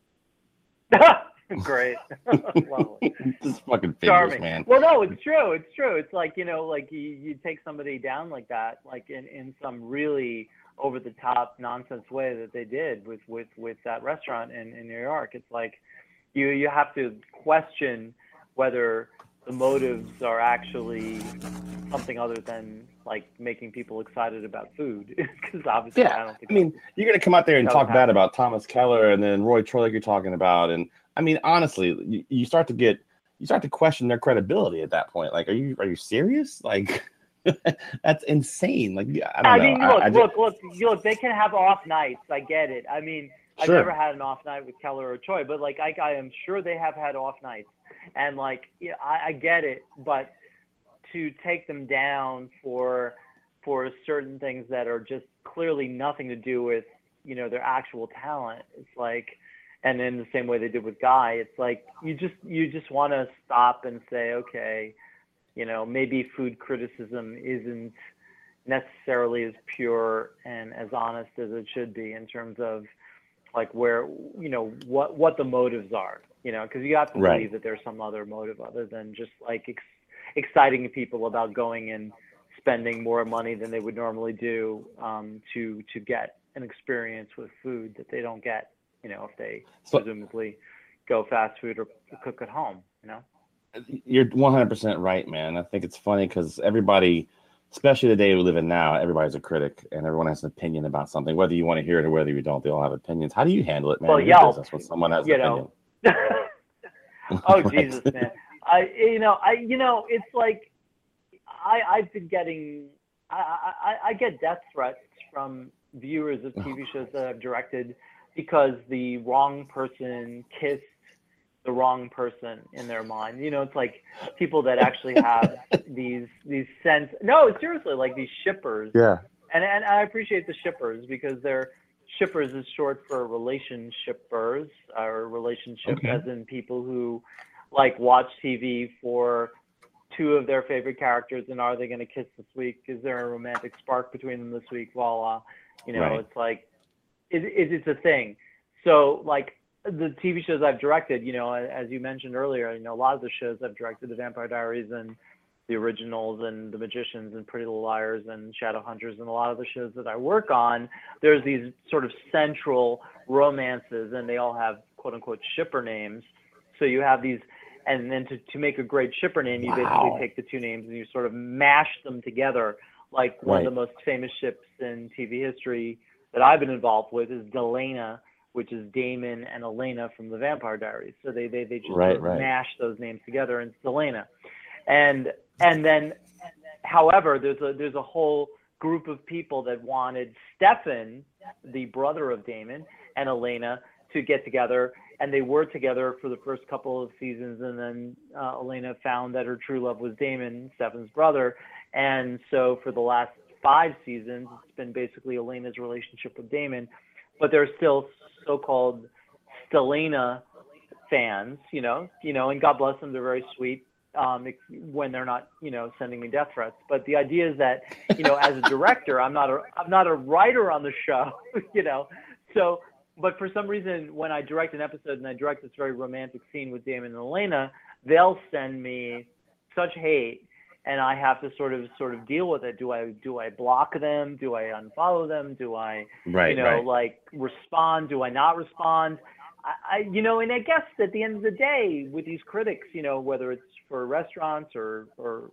great. Lovely. Just fucking figures, Charming. man. Well, no, it's true. It's true. It's like, you know, like you, you take somebody down like that, like in, in some really over the top nonsense way that they did with, with, with that restaurant in, in New York. It's like you, you have to question whether the motives are actually something other than like making people excited about food. Because obviously I Yeah, don't think I mean, you're going to come out there and That talk would bad happen. about Thomas Keller and then Roy Troy, like you're talking about. And I mean, honestly, you, you start to get, you start to question their credibility at that point. Like, are you, are you serious? Like, that's insane. Like, I don't I know. mean, I- look, I look, look, look. They can have off nights. I get it. I mean, I've Sure. never had an off night with Keller or Choi, but like, I, I am sure they have had off nights, and like, yeah, I, I get it. But to take them down for for certain things that are just clearly nothing to do with, you know, their actual talent, it's like, and in the same way they did with Guy, it's like you just you just want to stop and say, okay, you know, maybe food criticism isn't necessarily as pure and as honest as it should be in terms of like where, you know, what what the motives are, you know, because you have to Right. believe that there's some other motive other than just like ex- exciting people about going and spending more money than they would normally do um, to to get an experience with food that they don't get, you know, if they So- presumably go fast food or cook at home, you know. You're one hundred percent right, man. I think it's funny because everybody, especially the day we live in now, everybody's a critic and everyone has an opinion about something, whether you want to hear it or whether you don't. They all have opinions. How do you handle it, man? Well, in your Yelp, business when someone has you an know. opinion. Oh Right. Jesus, man! I you know I you know it's like I I've been getting I I, I get death threats from viewers of T V shows that I've directed because the wrong person kissed the wrong person in their mind. You know, it's like people that actually have these these sense. No, seriously, like these shippers. Yeah. And and I appreciate the shippers because they're shippers is short for relationshippers or relationship, Okay. as in people who like watch T V for two of their favorite characters and are they going to kiss this week? Is there a romantic spark between them this week? Voila, you know, Right. it's like it, it, it's a thing. So like the T V shows I've directed, you know, as you mentioned earlier, you know, a lot of the shows I've directed, The Vampire Diaries and the originals and The Magicians and Pretty Little Liars and Shadowhunters and a lot of the shows that I work on, there's these sort of central romances and they all have quote unquote shipper names. So you have these, and then to, to make a great shipper name, you Wow. basically take the two names and you sort of mash them together. Like one Right. of the most famous ships in T V history that I've been involved with is Delana, which is Damon and Elena from The Vampire Diaries. So they they, they just Right, sort of right. mash those names together and it's Delana. And and then, however, there's a there's a whole group of people that wanted Stefan, the brother of Damon, and Elena to get together, and they were together for the first couple of seasons, and then uh, Elena found that her true love was Damon, Stefan's brother, and so for the last five seasons, it's been basically Elena's relationship with Damon, but there's still so-called Stelena fans, you know, you know, and God bless them, they're very sweet. Um, when they're not, you know, sending me death threats. But the idea is that, you know, as a director, I'm not a, I'm not a writer on the show, you know. So, but for some reason, when I direct an episode and I direct this very romantic scene with Damon and Elena, they'll send me such hate, and I have to sort of, sort of deal with it. Do I, do I block them? Do I unfollow them? Do I, Right. you know, right. like respond? Do I not respond? I, I, you know, and I guess at the end of the day, with these critics, you know, whether it's for restaurants or, or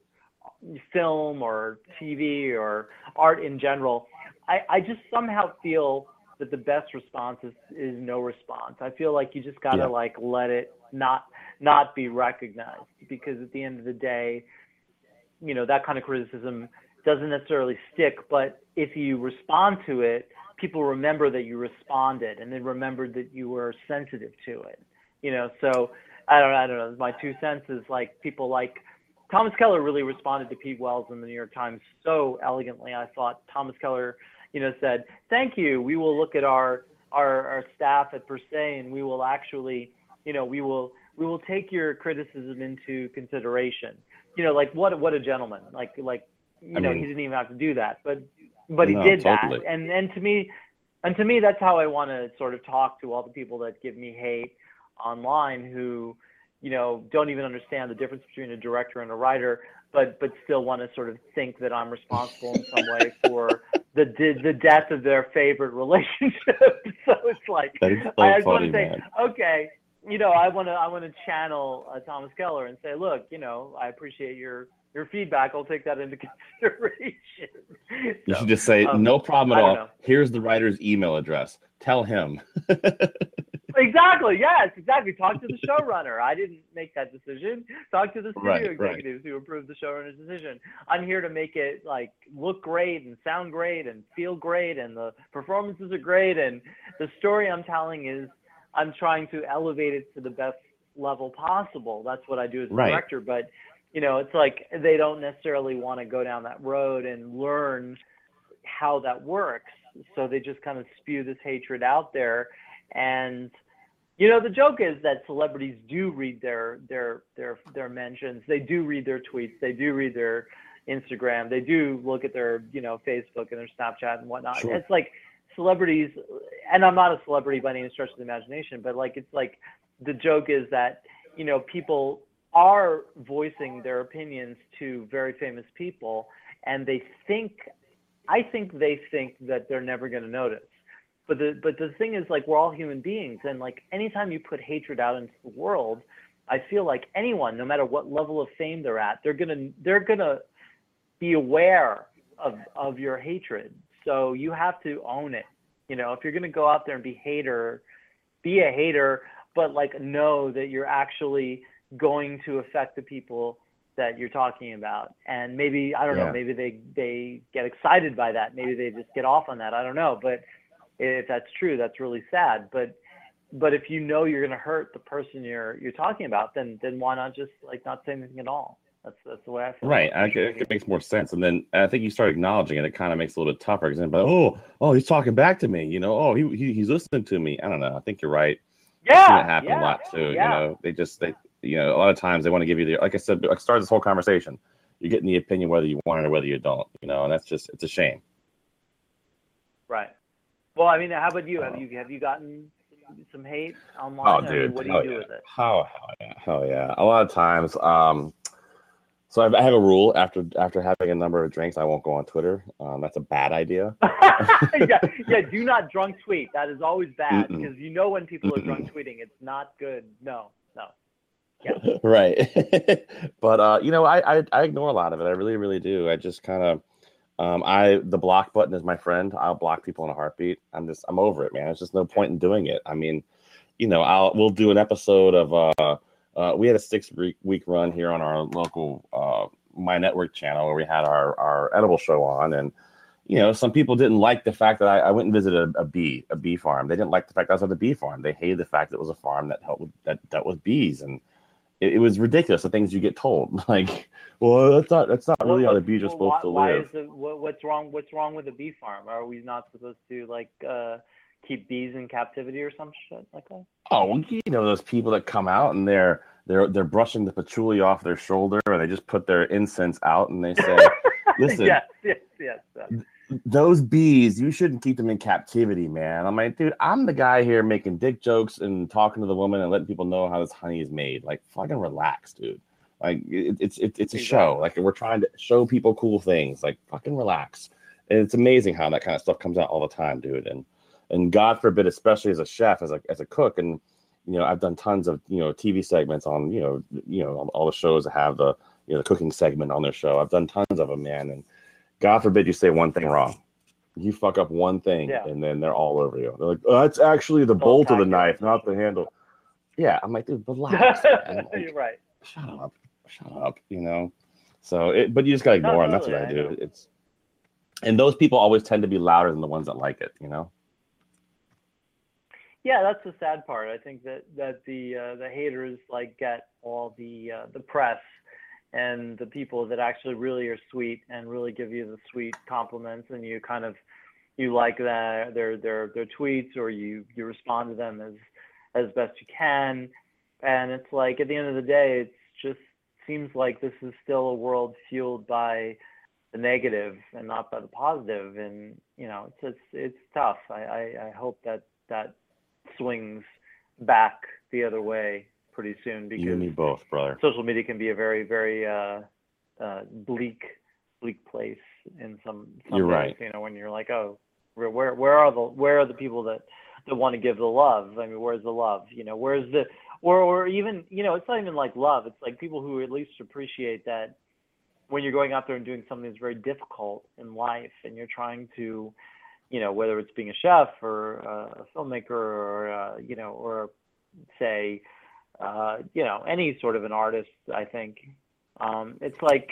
film or T V or art in general, I, I just somehow feel that the best response is, is no response. I feel like you just gotta Yeah. like let it not not be recognized, because at the end of the day, you know, that kind of criticism doesn't necessarily stick, but if you respond to it, people remember that you responded and then remembered that you were sensitive to it. You know, so I don't, I don't know. My two cents is like people like Thomas Keller really responded to Pete Wells in the New York Times so elegantly. I thought Thomas Keller, you know, said, "Thank you. We will look at our our, our staff at Per Se, and we will actually, you know, we will we will take your criticism into consideration." You know, like what what a gentleman. Like like you I know, mean, he didn't even have to do that, but but he no, did totally. that. And and to me, and to me, that's how I want to sort of talk to all the people that give me hate online, who, you know, don't even understand the difference between a director and a writer, but but still want to sort of think that I'm responsible in some way for the the death of their favorite relationship. So it's like, That is so I just want funny, to say, man. okay, you know, I want to I want to channel uh, Thomas Keller and say, look, you know, I appreciate your your feedback. I'll take that into consideration. You So, should just say, um, no problem I at don't all. know. Here's the writer's email address. Tell him. Exactly. Yes, exactly. Talk to the showrunner. I didn't make that decision. Talk to the studio Right, right. executives who approved the showrunner's decision. I'm here to make it like look great and sound great and feel great, and the performances are great, and the story I'm telling is I'm trying to elevate it to the best level possible. That's what I do as a Right. director. But you know, it's like they don't necessarily want to go down that road and learn how that works. So they just kind of spew this hatred out there. And you know, the joke is that celebrities do read their their their their mentions. They do read their tweets. They do read their Instagram. They do look at their, you know, Facebook and their Snapchat and whatnot. Sure. It's like celebrities, and I'm not a celebrity by any stretch of the imagination, but like it's like the joke is that, you know, people are voicing their opinions to very famous people, and they think, I think they think that they're never going to notice. But the but the thing is, like, we're all human beings, and like anytime you put hatred out into the world, I feel like anyone, no matter what level of fame they're at, they're gonna they're gonna be aware of of your hatred. So you have to own it. You know, if you're gonna go out there and be hater, be a hater, but like know that you're actually going to affect the people that you're talking about. And maybe, I don't Yeah. know, maybe they they get excited by that. Maybe they just get off on that. I don't know, but if that's true, that's really sad. But but if you know you're going to hurt the person you're you're talking about, then then why not just like not say anything at all? That's that's the way I feel. Right. I, it, it makes more sense. And then I think you start acknowledging it. It kind of makes it a little bit tougher because then, but oh, oh, he's talking back to me. You know, oh, he, he he's listening to me. I don't know. I think you're right. I've seen Yeah, it happen yeah, a lot too. yeah. You know, they just they you know a lot of times they want to give you the, like I said, I started this whole conversation. You're getting the opinion whether you want it or whether you don't. You know, and that's just, it's a shame. Right. Well, I mean, how about you? Have Oh. you have you gotten some hate online? Oh, I mean, dude. what do hell you do yeah. with it? Hell, hell yeah. Hell yeah. A lot of times, um, so I've, I have a rule after after having a number of drinks, I won't go on Twitter. Um, that's a bad idea. yeah, yeah. Do not drunk tweet. That is always bad Mm-mm. because you know when people are drunk Mm-mm. tweeting, it's not good. No, no. Right. But uh, you know, I, I I ignore a lot of it. I really, really do. I just kind of um I the block button is my friend. I'll block people in a heartbeat. I'm just I'm over it, man. There's just no point in doing it. I mean, you know, I'll we'll do an episode of uh uh we had a six week week run here on our local uh My Network channel where we had our our edible show on, and you know, some people didn't like the fact that I, I went and visited a, a bee, a bee farm. They didn't like the fact that I was at the bee farm. They hated the fact that it was a farm that helped that dealt with bees, and it, it was ridiculous. The things you get told, like, well, that's not that's not really how the bees are supposed why, to why live. Is it, what, what's wrong? What's wrong with a bee farm? Are we not supposed to like uh, keep bees in captivity or some shit like that? Oh, well, you know those people that come out and they're they're they're brushing the patchouli off their shoulder, and they just put their incense out, and they say, "Listen, yes, yes, yes. yes. those bees, you shouldn't keep them in captivity, man." I'm like, dude, I'm the guy here making dick jokes and talking to the woman and letting people know how this honey is made. Like, fucking relax, dude. Like, it, it's it, it's a show. Like, we're trying to show people cool things. Like, fucking relax. And it's amazing how that kind of stuff comes out all the time, dude. And and God forbid, especially as a chef, as a as a cook, and you know, I've done tons of you know T V segments on you know you know all the shows that have the you know the cooking segment on their show. I've done tons of them, man. And God forbid you say one thing wrong. You fuck up one thing, Yeah. and then they're all over you. They're like, oh, that's actually the Don't bolt of the attack knife, you. not the handle. Yeah, I'm like, dude, relax. man. You're Like, right. shut up, shut up. You know. So, it, but you just gotta No, ignore them. That's what totally, I I do. know. It's And those people always tend to be louder than the ones that like it, you know? Yeah, that's the sad part. I think that that the uh, the haters like get all the uh, the press, and the people that actually really are sweet and really give you the sweet compliments, and you kind of you like that their their their tweets, or you you respond to them as as best you can. And it's like at the end of the day, it just seems like this is still a world fueled by the negative and not by the positive. And you know, it's it's it's tough. I I, I hope that that swings back the other way pretty soon, because You and me both, brother. social media can be a very, very uh, uh, bleak, bleak place in some. some You're days, right. You know, when you're like, oh, where, where, where are the, where are the people that, that want to give the love? I mean, where's the love? You know, where's the, or, or even, you know, it's not even like love. It's like people who at least appreciate that when you're going out there and doing something that's very difficult in life, and you're trying to, you know, whether it's being a chef or a filmmaker or, uh, you know, or say, uh, you know, any sort of an artist, I think. Um, it's like,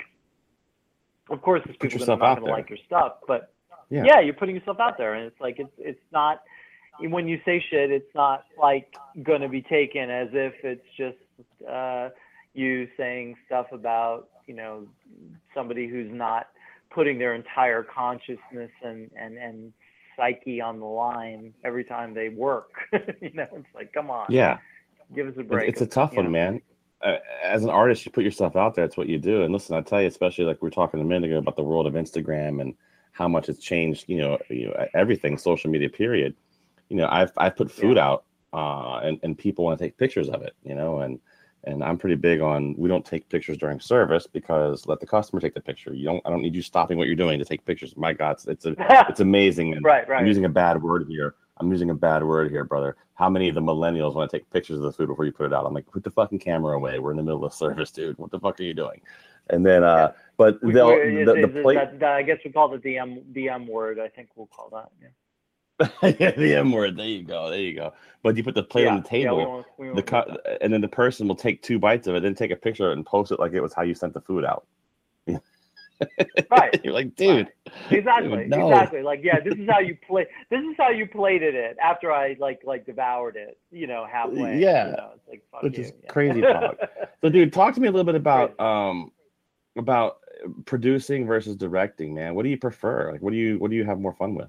of course, there's Put people that are yourself not out going to there. like your stuff, but Yeah. yeah. you're putting yourself out there, and it's like, it's, it's not, when you say shit, it's not like going to be taken as if it's just uh, you saying stuff about, you know, somebody who's not putting their entire consciousness and, and, and psyche on the line every time they work. You know, it's like, come on. Yeah. Give us a break. It's a tough you one, know. man. Uh, as an artist, you put yourself out there. It's what you do. And listen, I tell you, especially like we were talking a minute ago about the world of Instagram and how much it's changed, you know, you know everything, social media, period. You know, I've I've put food Yeah. out uh, and, and people want to take pictures of it, you know, and and I'm pretty big on we don't take pictures during service because let the customer take the picture. You don't I don't need you stopping what you're doing to take pictures. My God, it's it's, a, it's amazing. And Right, right. I'm using a bad word here. I'm using a bad word here, brother. How many of the millennials want to take pictures of the food before you put it out? I'm like, put the fucking camera away. We're in the middle of service, dude. What the fuck are you doing? And then, uh, Yeah. but We- they'll we- is- the, the is- is plate. that- that- I guess we call it the M the M word. I think we'll call that. Yeah. Yeah, the M word. There you go. There you go. But you put the plate yeah. on the table, Yeah, we won't, we the won't cut, do that. and then the person will take two bites of it, then take a picture and post it like it was how you sent the food out. Right. You're like, dude. Exactly. Dude, no. Exactly. Like, yeah, this is how you play. This is how you plated it after I like like devoured it. You know, halfway. Yeah. You know, it's like fuck Which you. is yeah. crazy talk. So, dude, talk to me a little bit about Crazy. um about producing versus directing, man. What do you prefer? Like, what do you what do you have more fun with?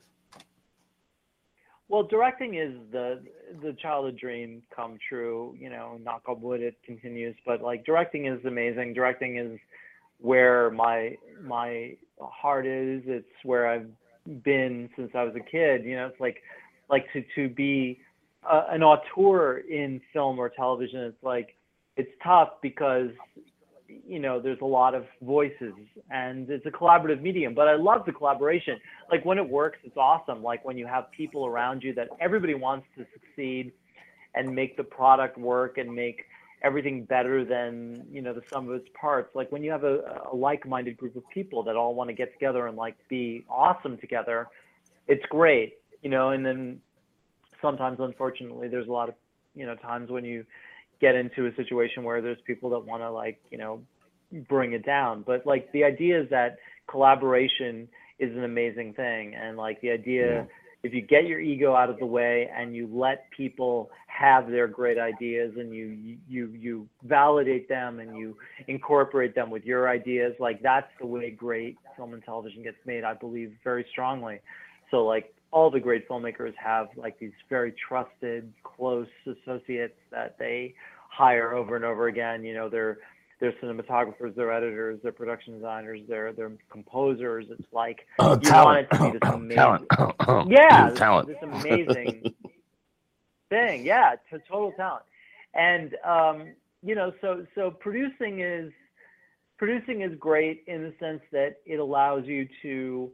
Well, directing is the the childhood dream come true. You know, knock on wood, it continues. But like, directing is amazing. Directing is where my my heart is. It's where I've been since I was a kid. You know, it's like like to to be uh, an auteur in film or television. It's like it's tough because you know there's a lot of voices and it's a collaborative medium. But I love the collaboration. Like when it works, it's awesome. Like when you have people around you that everybody wants to succeed and make the product work and make everything better than, you know, the sum of its parts. Like when you have a, a like-minded group of people that all want to get together and like be awesome together, it's great, you know. And then sometimes, unfortunately, there's a lot of, you know, times when you get into a situation where there's people that want to like, you know, bring it down. But like the idea is that collaboration is an amazing thing. And like the idea, Yeah. if you get your ego out of the way and you let people have their great ideas and you you you validate them and you incorporate them with your ideas, like that's the way great film and television gets made, I believe very strongly. So like all the great filmmakers have like these very trusted, close associates that they hire over and over again. You know, they're they're cinematographers, they're editors, they're production designers, they're they're composers. It's like Oh, you want it to be this amazing, talent. yeah, this, talent. this amazing thing, yeah, to total talent. And um, you know, so so producing is producing is great in the sense that it allows you to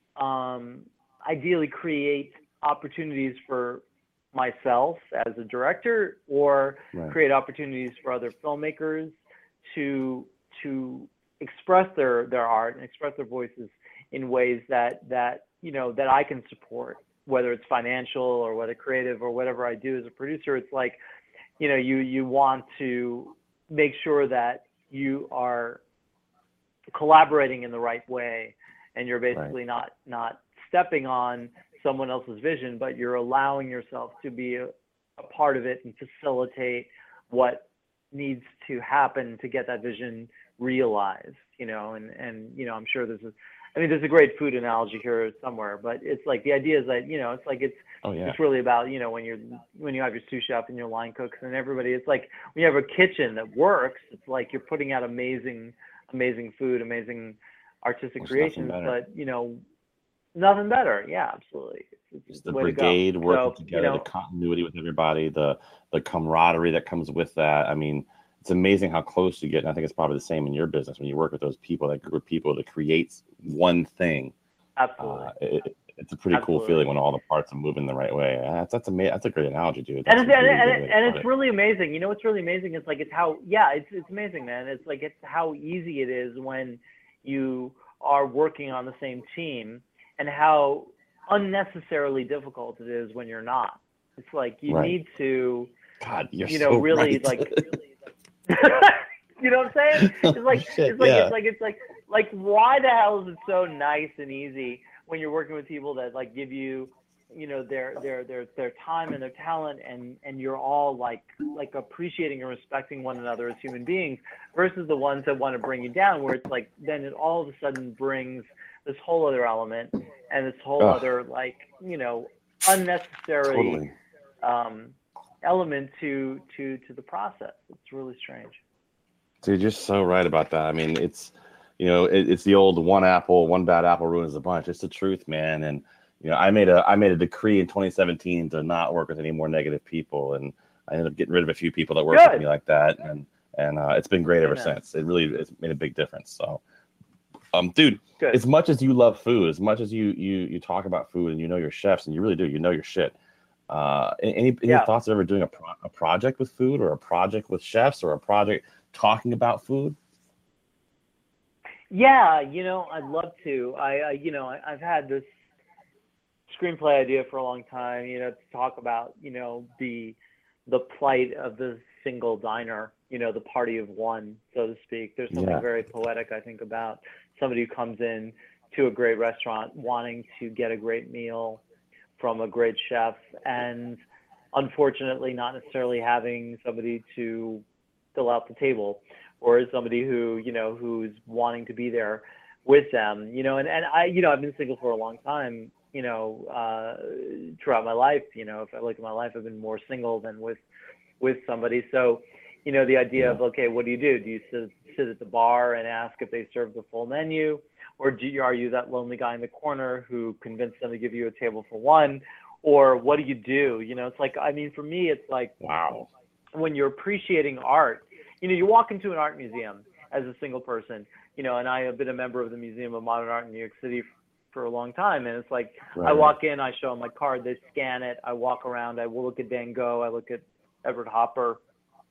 um, ideally create opportunities for myself as a director, or Right. create opportunities for other filmmakers to to express their their art and express their voices in ways that that you know that I can support, whether it's financial or whether creative or whatever I do as a producer. It's like, you know, you you want to make sure that you are collaborating in the right way and you're basically right. not not stepping on someone else's vision, but you're allowing yourself to be a, a part of it and facilitate what needs to happen to get that vision realized, you know, and, and, you know, I'm sure there's a, I mean, there's a great food analogy here somewhere, but it's like, the idea is that, you know, it's like, it's, oh, yeah. it's really about, you know, when you're, when you have your sous chef and your line cooks and everybody, it's like, when you have a kitchen that works, it's like you're putting out amazing, amazing food, amazing artistic There's creations, but, you know, nothing better. Yeah, absolutely. It's, it's the brigade working so, together, you know, the continuity with everybody, the the camaraderie that comes with that. I mean, it's amazing how close you get. And I think it's probably the same in your business when you work with those people, that group of people to create one thing. Absolutely. Uh, it, it's a pretty Absolutely. cool feeling when all the parts are moving the right way. That's that's amazing. That's a great analogy, dude. That's and it's, really and, and, and it's really amazing. You know what's really amazing? It's like it's how yeah, it's it's amazing, man. It's like it's how easy it is when you are working on the same team, and how unnecessarily difficult it is when you're not. It's like you right. need to, God, you're you know, so really right. like, you know what I'm saying? It's like, Shit, it's like, yeah. it's like, it's like, like, why the hell is it so nice and easy when you're working with people that like give you, you know, their, their, their, their time and their talent, and, and you're all like, like appreciating and respecting one another as human beings, versus the ones that want to bring you down, where it's like, then it all of a sudden brings this whole other element and this whole Ugh. other, like, you know, unnecessary totally. um, element to, to, to the process. It's really strange. Dude, you're so right about that. I mean, it's, you know, it, it's the old one apple, one bad apple ruins a bunch. It's the truth, man. And, you know, I made a, I made a decree in twenty seventeen to not work with any more negative people. And I ended up getting rid of a few people that worked Good. with me like that. And, and uh, it's been great ever Amen. since. It really, it's made a big difference. So, um, dude, Good. as much as you love food, as much as you, you, you talk about food and you know your chefs, and you really do, you know your shit. Uh, any, any yeah. thoughts of ever doing a, pro- a project with food, or a project with chefs, or a project talking about food? Yeah, you know, I'd love to. I, I you know, I, I've had this screenplay idea for a long time, you know, to talk about, you know, the the plight of the single diner, you know, the party of one, so to speak. There's something yeah. very poetic, I think, about somebody who comes in to a great restaurant wanting to get a great meal from a great chef, and unfortunately not necessarily having somebody to fill out the table, or somebody who, you know, who's wanting to be there with them, you know, and, and I, you know, I've been single for a long time, you know, uh, throughout my life, you know, if I look at my life, I've been more single than with, with somebody. So, you know, the idea yeah. of, okay, what do you do? Do you sit, sit at the bar and ask if they serve the full menu? Or do you, are you that lonely guy in the corner who convinced them to give you a table for one? Or what do you do? You know, it's like, I mean, for me, it's like, wow, when you're appreciating art, you know, you walk into an art museum as a single person, you know, and I have been a member of the Museum of Modern Art in New York City for a long time. And it's like, right. I walk in, I show them my card, they scan it, I walk around, I will look at Van Gogh, I look at Everett Hopper.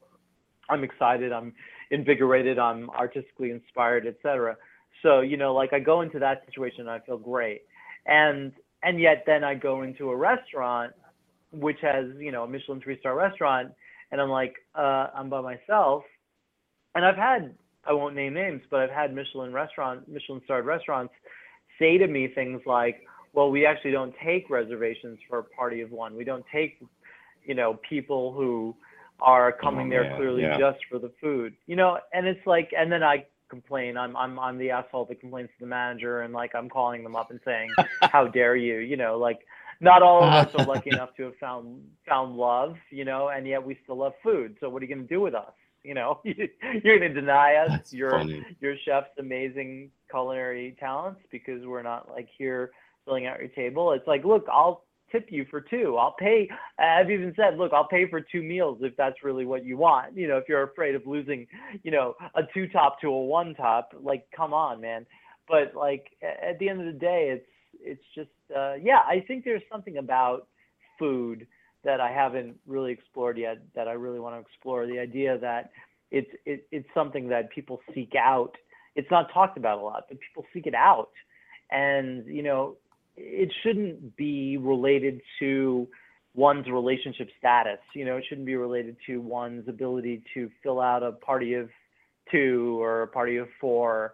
I'm excited, I'm invigorated, I'm artistically inspired, et cetera. So, you know, like I go into that situation and I feel great. And, and yet then I go into a restaurant, which has, you know, a Michelin three-star restaurant, and I'm like, uh, I'm by myself. And I've had, I won't name names, but I've had Michelin restaurant, Michelin starred restaurants say to me things like, well, we actually don't take reservations for a party of one. We don't take, you know, people who are coming oh, there man. clearly yeah. just for the food, you know, and it's like, and then I complain, I'm, I'm, I'm the asshole that complains to the manager, and like, I'm calling them up and saying, how dare you, you know, like, not all of us are lucky enough to have found, found love, you know, and yet we still love food. So what are you going to do with us? You know, you're going to deny us That's your funny. your chef's amazing culinary talents because we're not like here filling out your table. It's like, look, I'll tip you for two. I'll pay. I've even said, look, I'll pay for two meals if that's really what you want. You know, if you're afraid of losing, you know, a two top to a one top, like, come on, man. But like at the end of the day, it's it's just uh, yeah. I think there's something about food that I haven't really explored yet that I really want to explore. The idea that it's it, it's something that people seek out. It's not talked about a lot, but people seek it out. And, you know, it shouldn't be related to one's relationship status. You know, it shouldn't be related to one's ability to fill out a party of two or a party of four.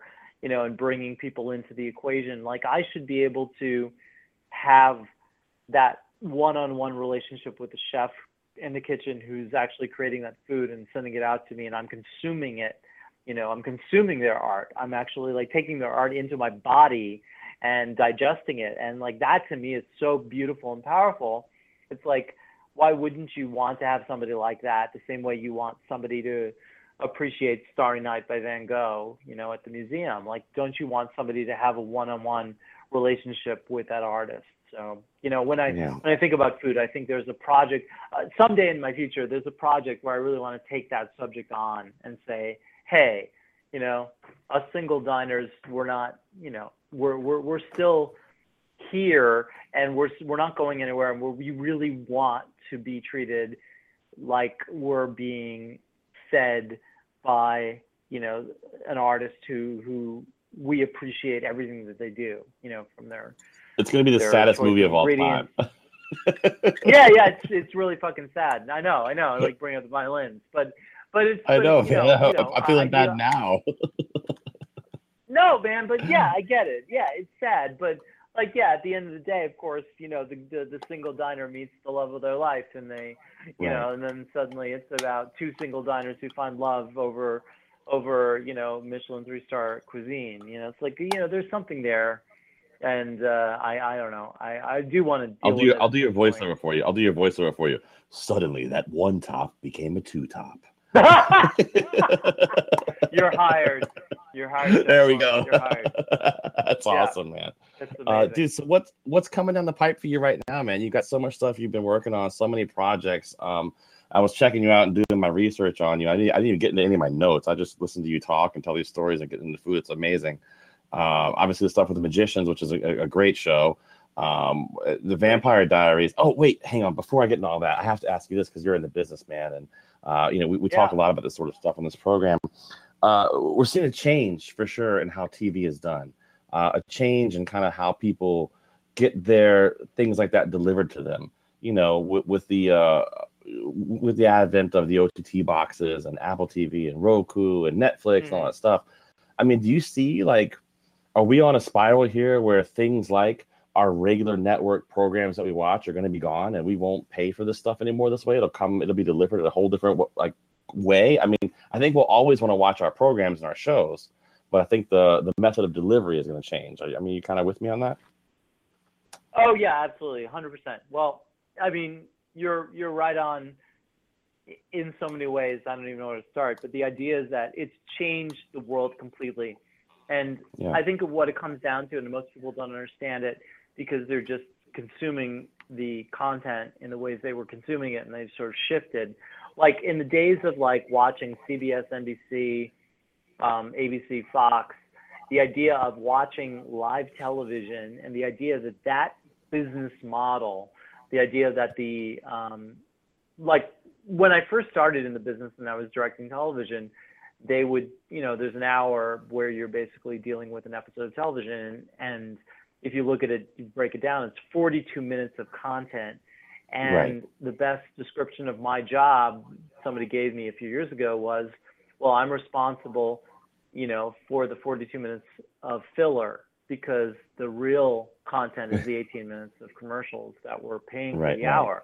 you know, and bringing people into the equation. Like I should be able to have that one-on-one relationship with the chef in the kitchen who's actually creating that food and sending it out to me, and I'm consuming it. You know, I'm consuming their art. I'm actually like taking their art into my body and digesting it. And like that to me is so beautiful and powerful. It's like, why wouldn't you want to have somebody like that the same way you want somebody to appreciate Starry Night by Van Gogh, you know, at the museum? Like, don't you want somebody to have a one-on-one relationship with that artist? So, you know, when I Yeah. when I think about food, I think there's a project uh, someday in my future. There's a project where I really want to take that subject on and say, hey, you know, us single diners, we're not, you know, we're we're we're still here, and we're we're not going anywhere, and we're, we really want to be treated like we're being fed by, you know, an artist who who we appreciate everything that they do, you know, from their. It's going to be the their saddest choice movie of all ingredients. time. yeah, yeah, it's it's really fucking sad. I know, I know. I like bring up the violins, but but it's. I but, know, you know, man. you know, I'm feeling I, bad I, now. No, man, but yeah, I get it. Yeah, it's sad, but like, yeah, at the end of the day, of course, you know, the the, the single diner meets the love of their life, and they, you Right. know, and then suddenly it's about two single diners who find love over, over, you know, Michelin three star cuisine. You know, it's like, you know, there's something there, and uh, I I don't know, I I do want to. I'll deal do with your, it I'll at do your some point. voiceover for you. I'll do your voiceover for you. Suddenly, that one top became a two top. You're hired. You're hired. There we Stefan. go. You're hired. That's Yeah. awesome, man. That's Uh, amazing. dude, so what's what's coming down the pipe for you right now, man? You got so much stuff you've been working on, so many projects. Um, I was checking you out and doing my research on you. I didn't, I didn't even get into any of my notes. I just listened to you talk and tell these stories and get into food. It's amazing. Uh, obviously, the stuff with the Magicians, which is a, a great show. Um, the Vampire Diaries. Oh, wait, hang on. Before I get into all that, I have to ask you this because you're in the business, man, and uh, you know we, we talk a Yeah. lot about this sort of stuff on this program. Uh, we're seeing a change for sure in how T V is done. Uh, a change in kind of how people get their things like that delivered to them. You know, with, with the uh, with the advent of the O T T boxes and Apple T V and Roku and Netflix and all Mhm. that stuff. I mean, do you see like, are we on a spiral here where things like our regular network programs that we watch are going to be gone and we won't pay for this stuff anymore this way? It'll come, it'll be delivered in a whole different like way. I mean, I think we'll always want to watch our programs and our shows, but I think the the method of delivery is going to change. I mean, you kind of with me on that? Oh yeah, absolutely, one hundred percent. Well, I mean, you're you're right on in so many ways. I don't even know where to start, but the idea is that it's changed the world completely. And Yeah. I think of what it comes down to, and most people don't understand it because they're just consuming the content in the ways they were consuming it, and they've sort of shifted. Like in the days of like watching C B S, N B C, um, A B C, Fox, the idea of watching live television and the idea that that business model, the idea that the, um, like when I first started in the business and I was directing television, they would, you know, there's an hour where you're basically dealing with an episode of television. And if you look at it, you break it down, it's forty-two minutes of content. And Right. the best description of my job somebody gave me a few years ago was, well, I'm responsible, you know, for the forty-two minutes of filler, because the real content is the eighteen minutes of commercials that we're paying Right, for the right. hour.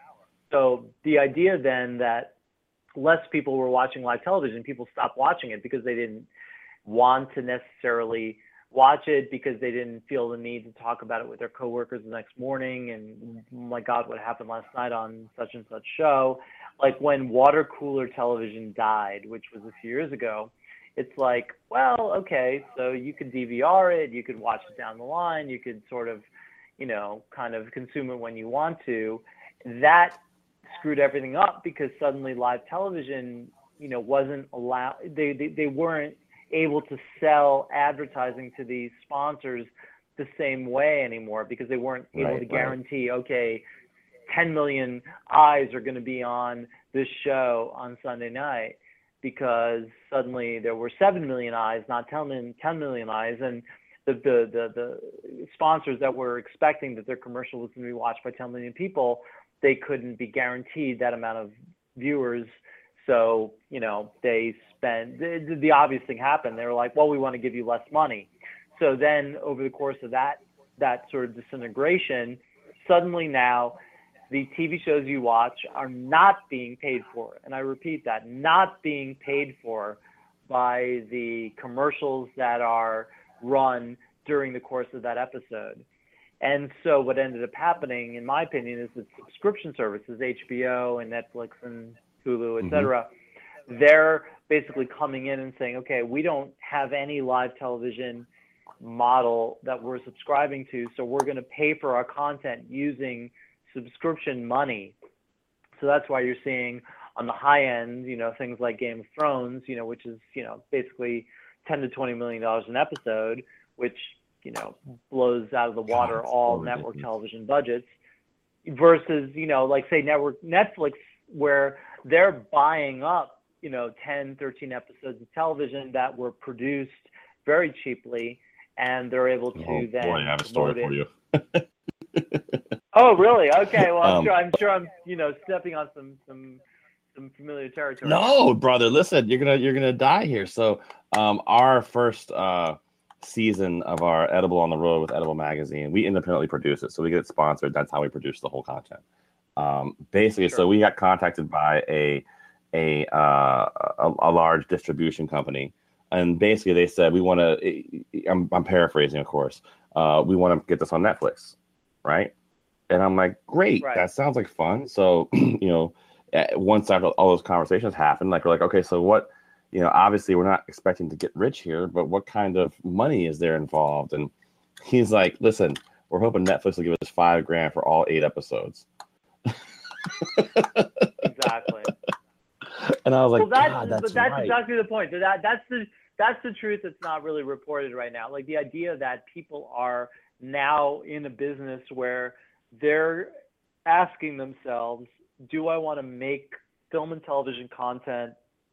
So the idea then that less people were watching live television, people stopped watching it because they didn't want to necessarily watch it, because they didn't feel the need to talk about it with their coworkers the next morning. And oh my God, what happened last night on such and such show? Like when water cooler television died, which was a few years ago, it's like, well, okay, so you could D V R it, you could watch it down the line, you could sort of, you know, kind of consume it when you want to. That screwed everything up because suddenly live television, you know, wasn't allowed, they, they, they weren't able to sell advertising to these sponsors the same way anymore, because they weren't able Right, to right. guarantee, okay, ten million eyes are going to be on this show on Sunday night, because suddenly there were seven million eyes, not ten million, ten million eyes. And the, the, the, the sponsors that were expecting that their commercial was going to be watched by ten million people, they couldn't be guaranteed that amount of viewers. So, you know, they spent, the, the obvious thing happened. They were like, well, we want to give you less money. So then over the course of that, that sort of disintegration, suddenly now the T V shows you watch are not being paid for. And I repeat that, not being paid for by the commercials that are run during the course of that episode. And so what ended up happening, in my opinion, is that subscription services, H B O and Netflix and Hulu, et cetera, mm-hmm. they're basically coming in and saying, okay, we don't have any live television model that we're subscribing to, so we're going to pay for our content using subscription money. So that's why you're seeing on the high end, you know, things like Game of Thrones, you know, which is, you know, basically ten to twenty million dollars an episode, which, you know, blows out of the water God, all so network ridiculous. television budgets, versus, you know, like say network Netflix, where they're buying up, you know, ten, thirteen episodes of television that were produced very cheaply, and they're able to oh, then boy, I have a story for you. Oh, really? Okay. Well, I'm um, sure I'm sure I'm, you know, stepping on some some some familiar territory. No, brother, listen, you're gonna you're gonna die here. So um our first uh season of our Edible on the Road with Edible Magazine, we independently produce it, so we get it sponsored. That's how we produce the whole content. Um, basically, sure. So we got contacted by a a, uh, a a large distribution company, and basically they said, we want to. I'm, I'm paraphrasing, of course. Uh, we want to get this on Netflix, right? And I'm like, great, right. That sounds like fun. So you know, once after all those conversations happened, like we're like, okay, so what? You know, obviously we're not expecting to get rich here, but what kind of money is there involved? And he's like, listen, we're hoping Netflix will give us five grand for all eight episodes. Exactly. And I was like, well, that's, God, that's but that's right. exactly the point. That that's the that's the truth that's not really reported right now. Like the idea that people are now in a business where they're asking themselves, do I want to make film and television content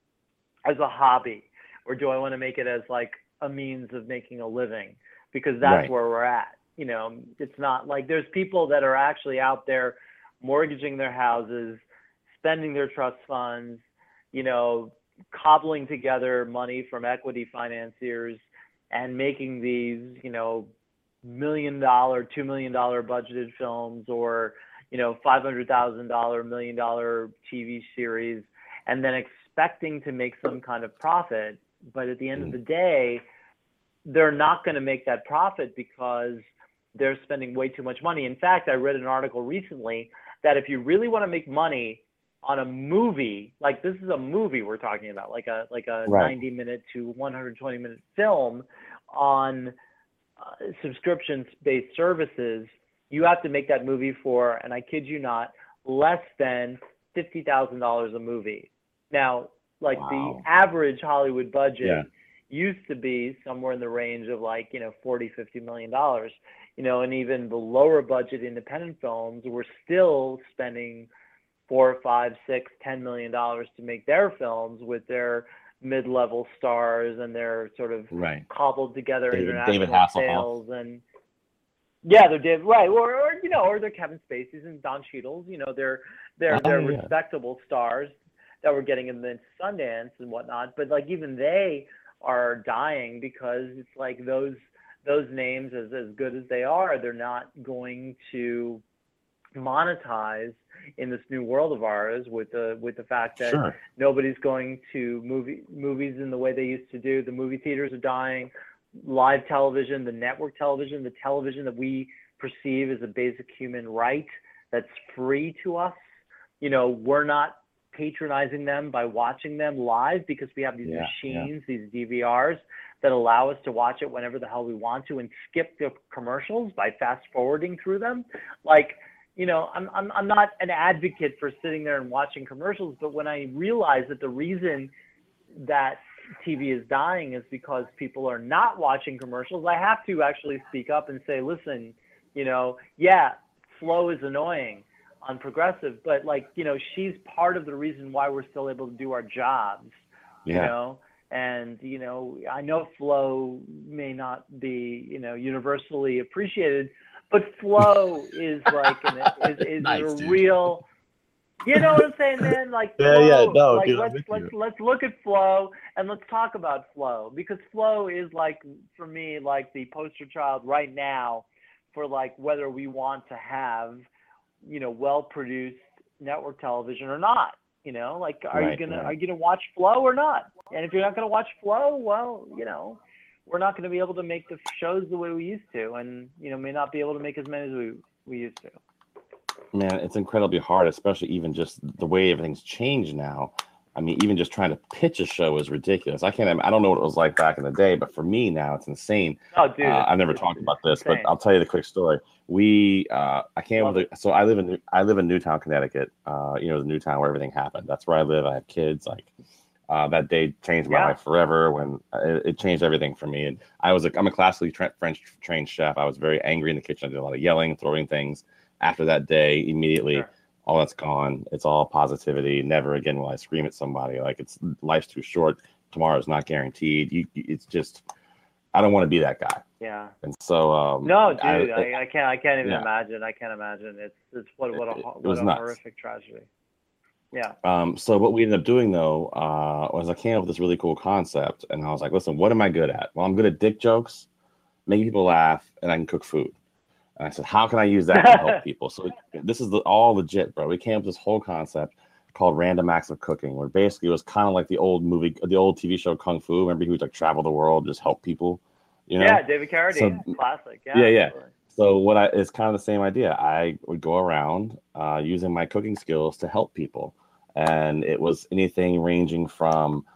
as a hobby, or do I want to make it as like a means of making a living? Because that's right. where we're at. You know, it's not like there's people that are actually out there mortgaging their houses, spending their trust funds, you know, cobbling together money from equity financiers and making these, you know, million dollar, two million dollar budgeted films, or, you know, five hundred thousand dollar, million dollar T V series, and then expecting to make some kind of profit. But at the end mm. of the day, they're not going to make that profit because they're spending way too much money. In fact, I read an article recently that if you really want to make money on a movie, like this is a movie we're talking about, like a like a right. ninety minute to one hundred twenty minute film on uh, subscription-based services, you have to make that movie for, and I kid you not, less than fifty thousand dollars a movie. Now, like wow. the average Hollywood budget yeah. used to be somewhere in the range of like, you know, forty, fifty million dollars, you know, and even the lower budget independent films were still spending four, five, six, ten million dollars to make their films with their mid-level stars and their sort of right. cobbled together David, international David Hasselhoff. sales. And yeah, they're David, right. Or, or, you know, or they're Kevin Spacey's and Don Cheadle's, you know, they're, they're, oh, they're yeah. respectable stars that were getting in the Sundance and whatnot. But like, even they are dying because it's like those, those names, as, as good as they are, they're not going to monetize in this new world of ours with the with the fact that sure. nobody's going to movie movies in the way they used to do. The movie theaters are dying. Live television, the network television, the television that we perceive as a basic human right that's free to us. You know, we're not patronizing them by watching them live because we have these yeah, machines, yeah. these D V Rs that allow us to watch it whenever the hell we want to and skip the commercials by fast forwarding through them. Like, you know, I'm, I'm, I'm not an advocate for sitting there and watching commercials, but when I realize that the reason that T V is dying is because people are not watching commercials, I have to actually speak up and say, listen, you know, yeah, Flo is annoying on Progressive, but like, you know, she's part of the reason why we're still able to do our jobs, yeah. you know, and, you know, I know Flo may not be, you know, universally appreciated, but Flo is like an, is, is nice, a dude. real You know what I'm saying, man? Like, Yeah, flow, yeah, no, like dude, I'm let's with let's you. let's look at flow and let's talk about flow, because flow is like, for me, like the poster child right now for like whether we want to have, you know, well produced network television or not. You know, like, are you Right, gonna right. are you gonna watch flow or not? And if you're not gonna watch flow, well, you know, we're not gonna be able to make the shows the way we used to, and you know, may not be able to make as many as we we used to. Man, it's incredibly hard, especially even just the way everything's changed now. I mean, even just trying to pitch a show is ridiculous. I can't. I don't know what it was like back in the day, but for me now, it's insane. Oh, dude, Uh, it's, I've never it's, talked it's about this, but insane. I'll tell you the quick story. We, uh, I came Love with. A, so I live in. I live in Newtown, Connecticut. Uh, you know, the Newtown where everything happened. That's where I live. I have kids. Like uh, that day changed my Yeah. life forever. When it, it changed everything for me. And I was. A, I'm a classically tra- French trained chef. I was very angry in the kitchen. I did a lot of yelling, throwing things. After that day, immediately. Sure. All that's gone. It's all positivity. Never again will I scream at somebody. Like, it's life's too short. Tomorrow's not guaranteed. You, it's just, I don't want to be that guy. Yeah. And so, um, No, dude, I, I, I can't. I can't even yeah. imagine. I can't imagine. It's it's what what a It- it what was a nuts. horrific tragedy. Yeah. Um, so what we ended up doing though, uh, was I came up with this really cool concept, and I was like, listen, what am I good at? Well, I'm good at dick jokes, making people laugh, and I can cook food. And I said, how can I use that to help people? So this is the, all legit, bro. We came up with this whole concept called Random Acts of Cooking, where basically it was kind of like the old movie, the old T V show Kung Fu. Remember, he would like travel the world, just help people. You know? Yeah, David Carradine, So- classic. Yeah. Yeah, yeah. Absolutely. So what I it's kind of the same idea. I would go around uh, using my cooking skills to help people, and it was anything ranging from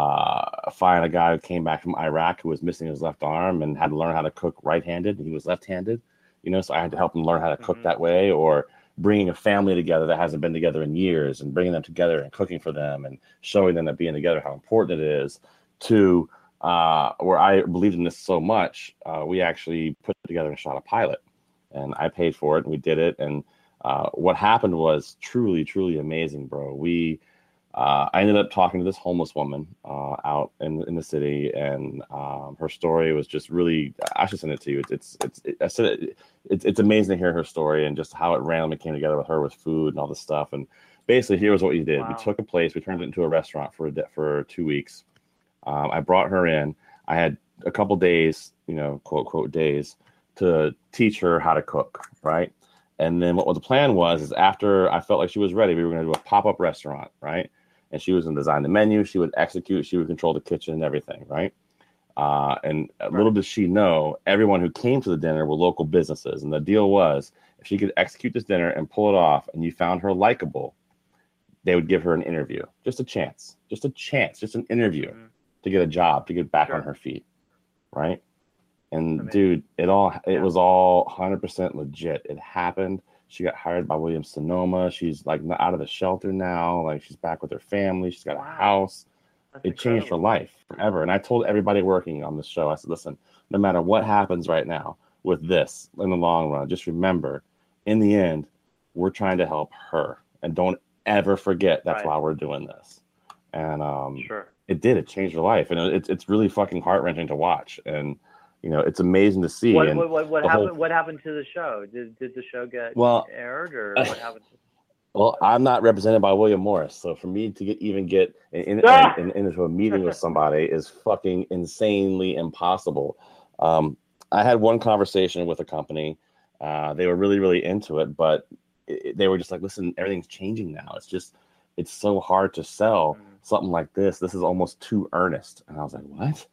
uh, finding a guy who came back from Iraq who was missing his left arm and had to learn how to cook right-handed, and he was left-handed. You know, so I had to help him learn how to cook Mhm. that way, or bringing a family together that hasn't been together in years and bringing them together and cooking for them and showing them that being together how important it is. To uh, where I believed in this so much, uh, we actually put together and shot a pilot, and I paid for it and we did it. And uh, what happened was truly, truly amazing, bro. We uh, I ended up talking to this homeless woman uh, out in in the city, and um, her story was just really. I should send it to you. It's it's it's it, I said it, it's it's amazing to hear her story and just how it randomly came together with her with food and all this stuff. And basically, here's what we did: Wow. we took a place, we turned it into a restaurant for a de- for two weeks. Um, I brought her in. I had a couple days, you know, quote quote days, to teach her how to cook, right? And then what the plan was is after I felt like she was ready, we were going to do a pop up restaurant, right? And she was going to design the menu, she would execute, she would control the kitchen and everything, right? Uh, and Right. little did she know, everyone who came to the dinner were local businesses. And the deal was, if she could execute this dinner and pull it off, and you found her likable, they would give her an interview, just a chance, just a chance, just an interview Mhm. to get a job, to get back Sure. on her feet, right? And Amazing. dude, it all it Yeah. was all one hundred percent legit. It happened. She got hired by Williams Sonoma. She's like not out of the shelter now. Like, she's back with her family. She's got Wow. a house. That's It changed her incredible. life forever. And I told everybody working on the show, I said, listen, no matter what happens right now with this in the long run, just remember, in the end, we're trying to help her. And don't ever forget that's Right. why we're doing this. And um, Sure. it did. It changed her life. And it's it's really fucking heart-wrenching to watch. And, you know, it's amazing to see. What and what what, what the whole- happened? What happened to the show? Did did the show get Well, aired, or what happened? To- Well, I'm not represented by William Morris, so for me to get even get in, in, Ah! in, into a meeting with somebody is fucking insanely impossible. Um, I had one conversation with a company. Uh, they were really, really into it, but it, they were just like, "Listen, everything's changing now. It's just, it's so hard to sell Mm. something like this. This is almost too earnest." And I was like, "What?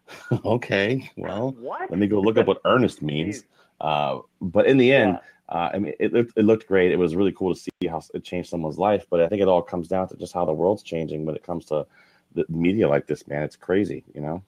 Okay, well, What? let me go look up what earnest means." Jeez. Uh, but in the end. Yeah. Uh, I mean, it looked it looked great. It was really cool to see how it changed someone's life. But I think it all comes down to just how the world's changing when it comes to the media like this, man. It's crazy, you know.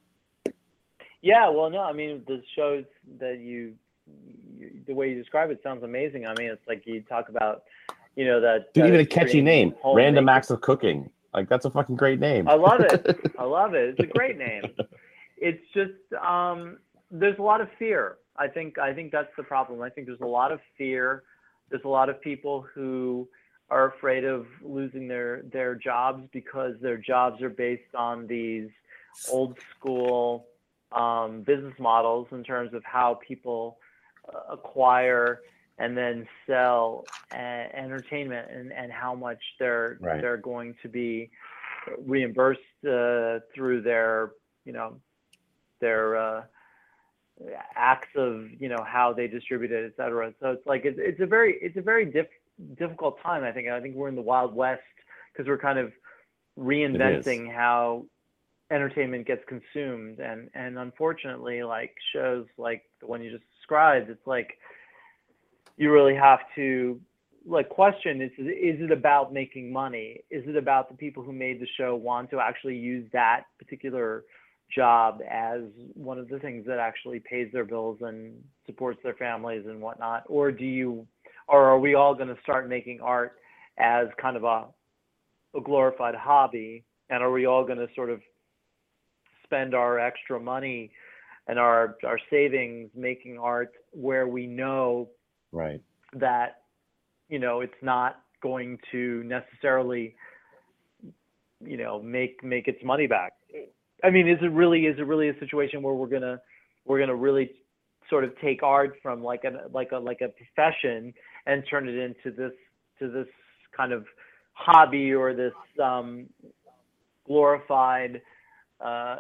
Yeah, well, no, I mean, the shows that you, you, the way you describe it sounds amazing. I mean, it's like you talk about, you know, that. Dude, that even a catchy extreme name, home Random making- Acts of Cooking. Like, that's a fucking great name. I love it. I love it. It's a great name. It's just um, there's a lot of fear. I think I think that's the problem. I think there's a lot of fear. There's a lot of people who are afraid of losing their their jobs because their jobs are based on these old school um, business models in terms of how people uh, acquire and then sell uh, entertainment and, and how much they're Right. they're going to be reimbursed uh, through their you know their uh, acts of you know how they distribute it, et cetera. So it's like it's, it's a very it's a very diff, difficult time. I think I think we're in the Wild West because we're kind of reinventing how entertainment gets consumed, and and unfortunately, like shows like the one you just described, it's like you really have to like question is is it about making money? Is it about the people who made the show want to actually use that particular job as one of the things that actually pays their bills and supports their families and whatnot? Or do you, or are we all going to start making art as kind of a, a glorified hobby? And are we all going to sort of spend our extra money and our, our savings making art where we know Right. that, you know, it's not going to necessarily, you know, make, make its money back? I mean, is it really, is it really a situation where we're going to, we're going to really sort of take art from like a, like a, like a profession and turn it into this, to this kind of hobby or this um, glorified, uh,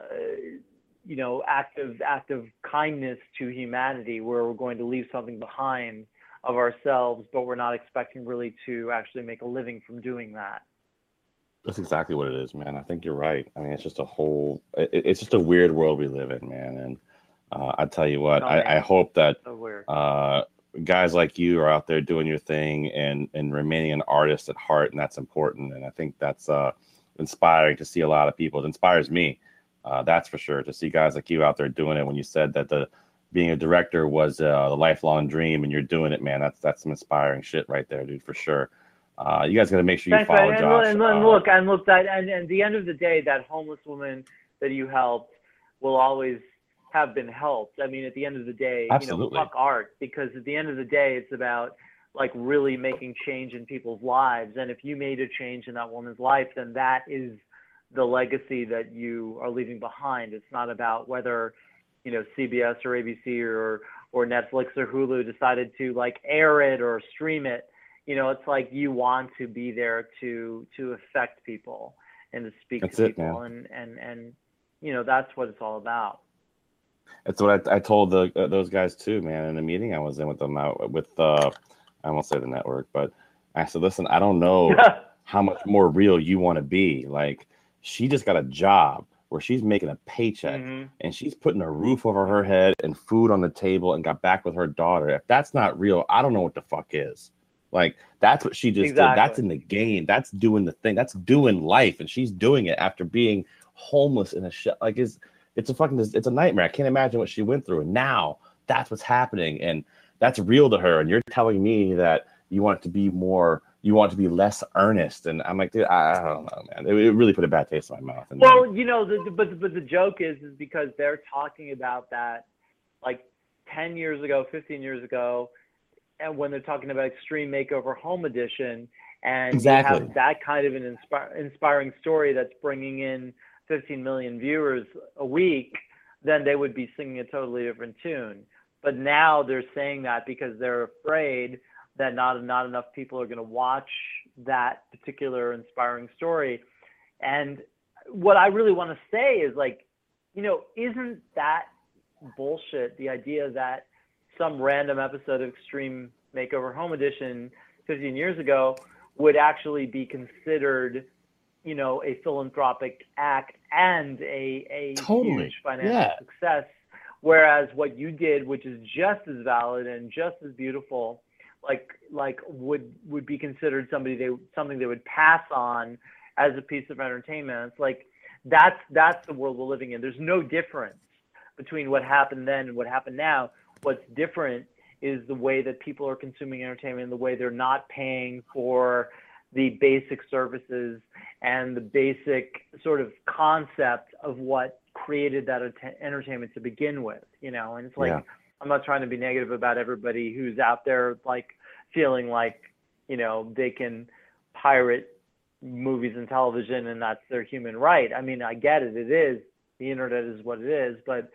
you know, act of, act of kindness to humanity, where we're going to leave something behind of ourselves, but we're not expecting really to actually make a living from doing that? That's exactly what it is, man. I think you're right. I mean, it's just a whole, it, it's just a weird world we live in, man. And uh, I tell you what, Oh, I, man. I hope that So weird. uh, guys like you are out there doing your thing and, and remaining an artist at heart. And that's important. And I think that's uh, inspiring to see a lot of people. It inspires me. Uh, that's for sure. To see guys like you out there doing it. When you said that the being a director was uh, the lifelong dream and you're doing it, man, that's, that's some inspiring shit right there, dude, for sure. Uh, you guys got to make sure you Thanks, follow man. Josh. And, and uh, look, and look, that, and, and at the end of the day, that homeless woman that you helped will always have been helped. I mean, at the end of the day, Absolutely. you know, fuck art, because at the end of the day, it's about like really making change in people's lives. And if you made a change in that woman's life, then that is the legacy that you are leaving behind. It's not about whether, you know, C B S or A B C or, or Netflix or Hulu decided to like air it or stream it. You know, it's like you want to be there to to affect people and to speak That's to it, people, man. and, and and you know, that's what it's all about. That's what I, I told the, uh, those guys too, man. In the meeting I was in with them out with uh, I won't say the network, but I said, listen, I don't know how much more real you want to be. Like, she just got a job where she's making a paycheck Mm-hmm. and she's putting a roof over her head and food on the table and got back with her daughter. If that's not real, I don't know what the fuck is. Like, that's what she just Exactly. did. That's in the game. That's doing the thing. That's doing life. And she's doing it after being homeless in a sh- like it's it's a fucking it's a nightmare. I can't imagine what she went through. And now that's what's happening. And that's real to her. And you're telling me that you want it to be more, you want it to be less earnest. And I'm like, dude, I, I don't know, man. It, it really put a bad taste in my mouth. And Well, then, you know, the, the, but but the joke is is because they're talking about that like ten years ago, fifteen years ago, and when they're talking about Extreme Makeover Home Edition, and Exactly. you have that kind of an inspi- inspiring story that's bringing in fifteen million viewers a week, then they would be singing a totally different tune. But now they're saying that because they're afraid that not not enough people are going to watch that particular inspiring story. And what I really want to say is, like, you know, isn't that bullshit, the idea that some random episode of Extreme Makeover Home Edition fifteen years ago would actually be considered, you know, a philanthropic act and a, a Totally. huge financial Yeah. success. Whereas what you did, which is just as valid and just as beautiful, like like would would be considered somebody they something they would pass on as a piece of entertainment. It's like that's that's the world we're living in. There's no difference between what happened then and what happened now. What's different is the way that people are consuming entertainment, the way they're not paying for the basic services and the basic sort of concept of what created that ent- entertainment to begin with, you know. And it's like, Yeah. I'm not trying to be negative about everybody who's out there like feeling like, you know, they can pirate movies and television and that's their human right. I mean, I get it. It is. The internet is what it is. But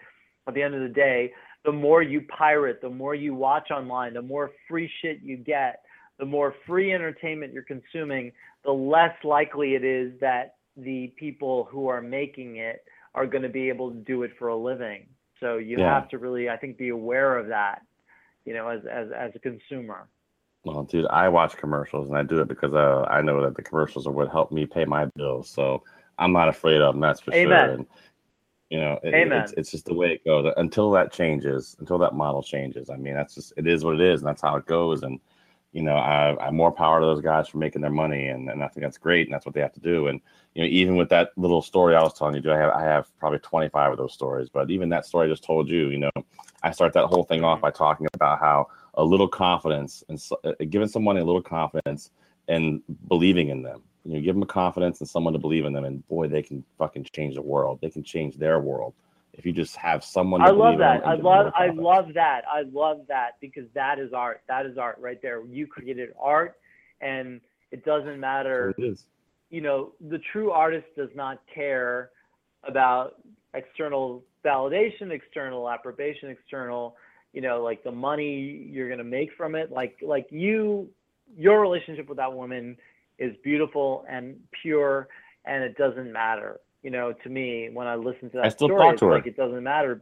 at the end of the day, the more you pirate, the more you watch online, the more free shit you get, the more free entertainment you're consuming, the less likely it is that the people who are making it are going to be able to do it for a living. So you Yeah. have to really, I think, be aware of that, you know, as as as a consumer. Well, dude, I watch commercials, and I do it because uh, I know that the commercials are what help me pay my bills. So I'm not afraid of them, that's for Amen. sure. And you know, it, Amen. it's it's just the way it goes. Until that changes, until that model changes. I mean, that's just it is what it is, and that's how it goes. And you know, I, I'm more power to those guys for making their money, and, and I think that's great, and that's what they have to do. And you know, even with that little story I was telling you, dude, I have I have probably twenty-five of those stories. But even that story I just told you, you know, I start that whole thing off by talking about how a little confidence and uh, giving someone a little confidence and believing in them. You know, give them a confidence and someone to believe in them, and boy, they can fucking change the world. They can change their world if you just have someone to I believe love in that. them. I and give them a love little I confidence. love that. I love that because that is art. That is art right there. You created art, and it doesn't matter. That's what it is. You know, the true artist does not care about external validation, external approbation, external, you know, like the money you're going to make from it. Like, like you, your relationship with that woman is beautiful and pure, and it doesn't matter. You know, to me, when I listen to that I still story, talk it's to her. like it doesn't matter.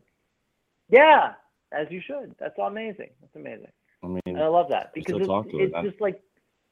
Yeah, as you should. That's amazing. That's amazing. I mean, And I love that because still it's, talk to her. it's That- just like,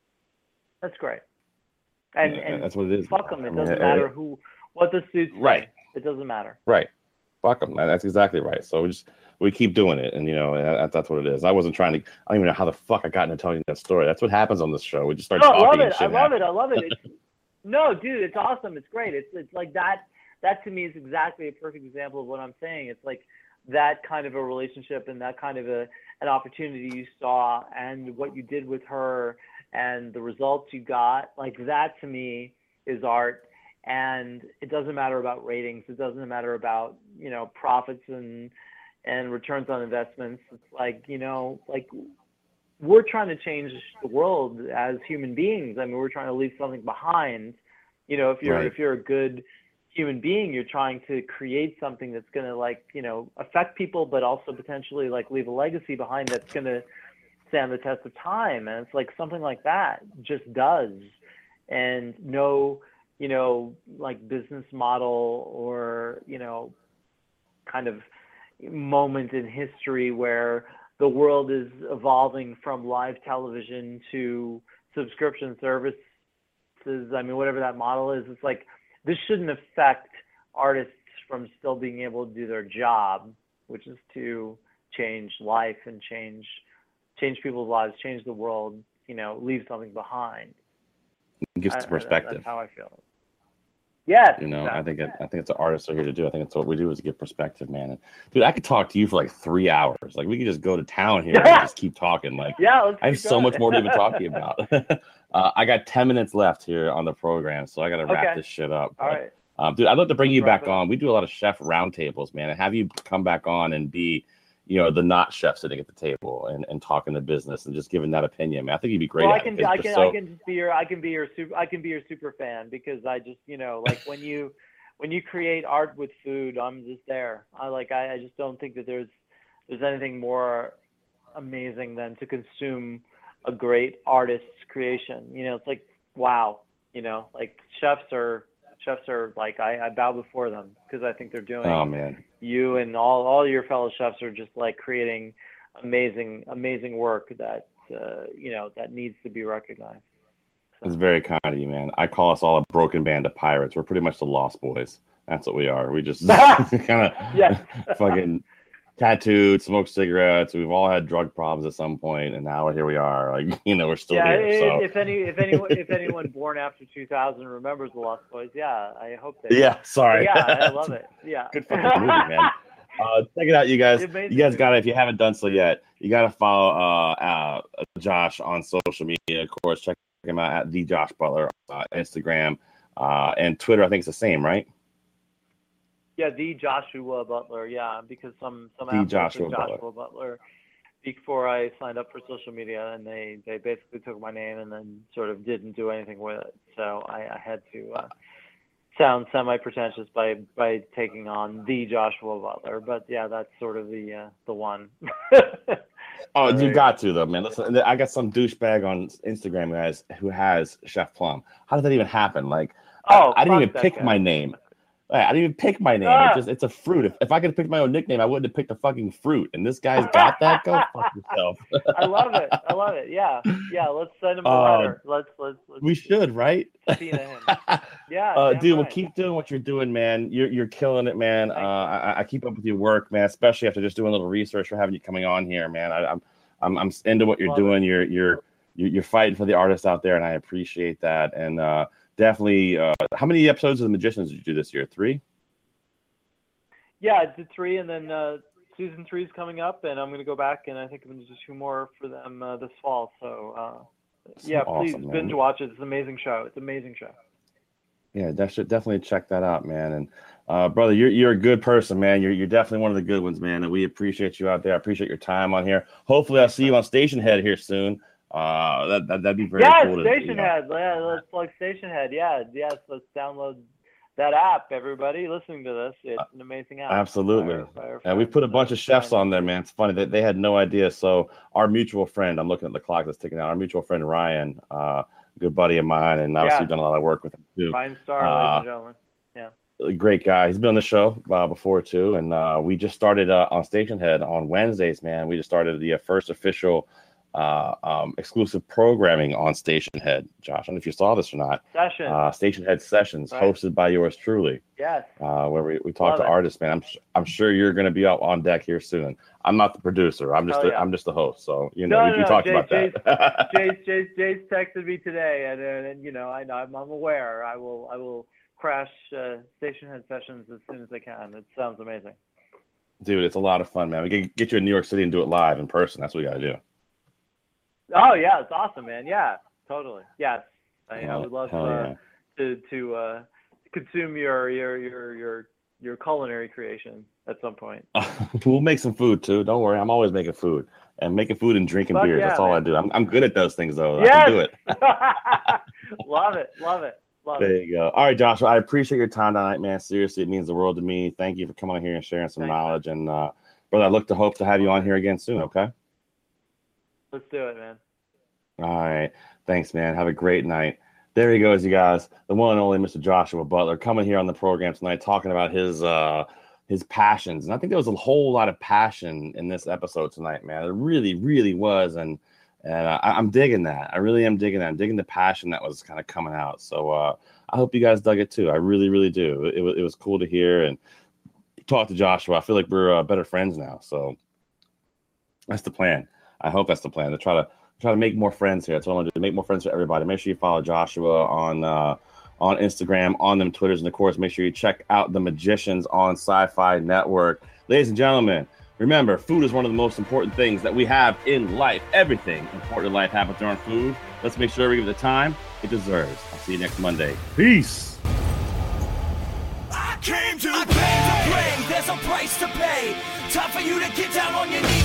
that's great. And, yeah, and that's what it is. fuck them. It I mean, doesn't it- matter it- who, what the suits say. Right. It doesn't matter. Right. Fuck them. That's exactly right. So we just we keep doing it, and you know that, that's what it is. I wasn't trying to. I don't even know how the fuck I got into telling you that story. That's what happens on this show. We just start No, I talking. love and it. I shit love happens. it. I love it. It's, no, dude, it's awesome. It's great. It's it's like that. That to me is exactly a perfect example of what I'm saying. It's like that kind of a relationship and that kind of a an opportunity you saw and what you did with her and the results you got. Like that to me is art. And it doesn't matter about ratings. It doesn't matter about, you know, profits and and returns on investments. It's like, you know, like we're trying to change the world as human beings. I mean, we're trying to leave something behind. You know, if you're Right. if you're a good human being, you're trying to create something that's going to, like, you know, affect people, but also potentially like leave a legacy behind that's going to stand the test of time. And it's like something like that just does. And no, you know, like business model or, you know, kind of moment in history where the world is evolving from live television to subscription services. I mean, whatever that model is, it's like, this shouldn't affect artists from still being able to do their job, which is to change life and change, change people's lives, change the world, you know, leave something behind. It gives I- the I- perspective. That's how I feel. Yes. You know, exactly. I think it, I think it's what artists are here to do. I think it's what we do is give perspective, man. And, dude, I could talk to you for like three hours. Like we could just go to town here and just keep talking. Like Yeah, let's I have keep so going. much more to even talk to you about. uh, I got ten minutes left here on the program, so I got to wrap Okay. this shit up. All But, right. um, dude, I'd love to bring Let's you wrap back it up. on. We do a lot of chef roundtables, man, and have you come back on and be, you know, the not chef sitting at the table and, and talking the business and just giving that opinion, man. I think you'd be great Well, I at can, it. 'cause I you're can, so- I can just be your, I can be your super, I can be your super fan because I just, you know, like when you, when you create art with food, I'm just there. I like, I, I just don't think that there's, there's anything more amazing than to consume a great artist's creation. You know, it's like, wow, you know, like chefs are, chefs are like, I, I bow before them because I think they're doing, Oh man, you and all, all your fellow chefs are just like creating amazing, amazing work that, uh, you know, that needs to be recognized. it's very kind of you, man. I call us all a broken band of pirates. We're pretty much the Lost Boys. That's what we are. We just kind of Yes. fucking tattooed, smoked cigarettes. We've all had drug problems at some point, and now here we are. Like, you know, we're still Yeah, here. if, So if any, if anyone, if anyone born after two thousand remembers the Lost Boys, yeah, I hope they. yeah, But sorry. yeah, I love it. Yeah. Good fucking movie, man. Uh, check it out, you guys. Amazing You guys movie. got to, if you haven't done so yet, you got to follow uh, uh, Josh on social media. Of course, check him out at the Josh Butler, uh, Instagram, uh, and Twitter. I think it's the same, right? Yeah, the Joshua Butler. Yeah, because some some The assholes Joshua took Joshua Butler before I signed up for social media, and they they basically took my name and then sort of didn't do anything with it. So I, I had to uh, sound semi-pretentious by by taking on the Joshua Butler, but yeah, that's sort of the uh, the one. Oh, There you you got to though, man. Listen, I got some douchebag on Instagram, guys, who has Chef Plum. How did that even happen? Like, Oh, I, I didn't fuck even that pick guy. my name. I didn't even pick my name. Ah. It's just it's a fruit. If, if I could have picked my own nickname, I wouldn't have picked a fucking fruit. And this guy's got that. Go fuck yourself. I love it. I love it. Yeah, yeah. Let's send him a Uh, letter. Let's let's let's We should, right? subpoena him. Yeah, Uh, damn dude, well, right. keep doing what you're doing, man. You're you're killing it, man. Uh, I, I keep up with your work, man. Especially after just doing a little research for having you coming on here, man. I, I'm I'm I'm into what you're Love doing. You're you're you're you're fighting for the artists out there, and I appreciate that. And uh, definitely, uh, how many episodes of The Magicians did you do this year? Three. Yeah, I did three, and then uh, season three is coming up, and I'm gonna go back, and I think I'm gonna do two more for them uh, this fall. So uh, yeah, please Awesome, man. binge watch it. It's an amazing show. It's an amazing show. Yeah, that should definitely check that out, man. And uh, brother, you're you're a good person, man. You're you're definitely one of the good ones, man. And we appreciate you out there. I appreciate your time on here. Hopefully, I'll see you on Station Head here soon. Uh, that, that that'd be very Yeah, cool. to, Station you know. Head. Yeah, let's plug Station Head. Yeah, yes, let's download that app. Everybody listening to this, it's an amazing app. Absolutely. By our- by our And we friends put a and bunch of chefs friends. on there, man. It's funny that they had no idea. So our mutual friend, I'm looking at the clock that's ticking out. Our mutual friend Ryan, uh, good buddy of mine, and obviously Yeah. we've done a lot of work with him too. Ryan Starr, Uh, ladies and gentlemen. A great guy. He's been on the show uh, before too, and uh, we just started uh, on Station Head on Wednesdays, man. We just started the uh, first official uh, um, exclusive programming on Station Head. Josh, I don't know if you saw this or not. Session. Uh, Station Head Sessions, Right. hosted by yours truly, yes. uh, where we, we talk Love to it. artists, man. I'm s- I'm sure you're going to be out on deck here soon. I'm not the producer. I'm just Oh, the, yeah. I'm just the host. So you know No, we, no, we no, talked Jay- about that. Jace, Jace, Jace texted me today, and, and, and you know, I know I'm, I'm aware. I will, I will crash uh, Station Head Sessions as soon as I can. It sounds amazing. Dude, it's a lot of fun, man. We can get you in New York City and do it live in person. That's what we got to do. Oh yeah, it's awesome, man. Yeah, totally. Yes, I, I Hell- would love hell uh, yeah. to to uh, consume your your your your your culinary creation at some point. We'll make some food too. Don't worry. I'm always making food and making food and drinking Fuck beers. yeah, That's all man. I do. I'm, I'm good at those things though. I Yes! can do it. Love it, love it, love There it. you go. All right, Joshua. I appreciate your time tonight, man. Seriously, it means the world to me. Thank you for coming on here and sharing some Thanks. knowledge. And uh, brother, I look to hope to have you on here again soon. Okay. Let's do it, man. All right. Thanks, man. Have a great night. There he goes, you guys. The one and only Mister Joshua Butler coming here on the program tonight, talking about his uh, his passions. And I think there was a whole lot of passion in this episode tonight, man. It really, really was. And and uh, I, I'm digging that. I really am digging that. I'm digging the passion that was kind of coming out. So uh, I hope you guys dug it too. I really, really do. It, was it was cool to hear and talk to Joshua. I feel like we're uh, better friends now. So that's the plan. I hope that's the plan, to try to try to make more friends here. That's what I want to do. Make more friends for everybody. Make sure you follow Joshua on uh, on Instagram, on them Twitters, and of course, make sure you check out The Magicians on Sci-Fi Network. Ladies and gentlemen, remember, food is one of the most important things that we have in life. Everything important in life happens around food. Let's make sure we give it the time it deserves. I'll see you next Monday. Peace. I came to I came to play. There's a price to pay. Time for you to get down on your knees.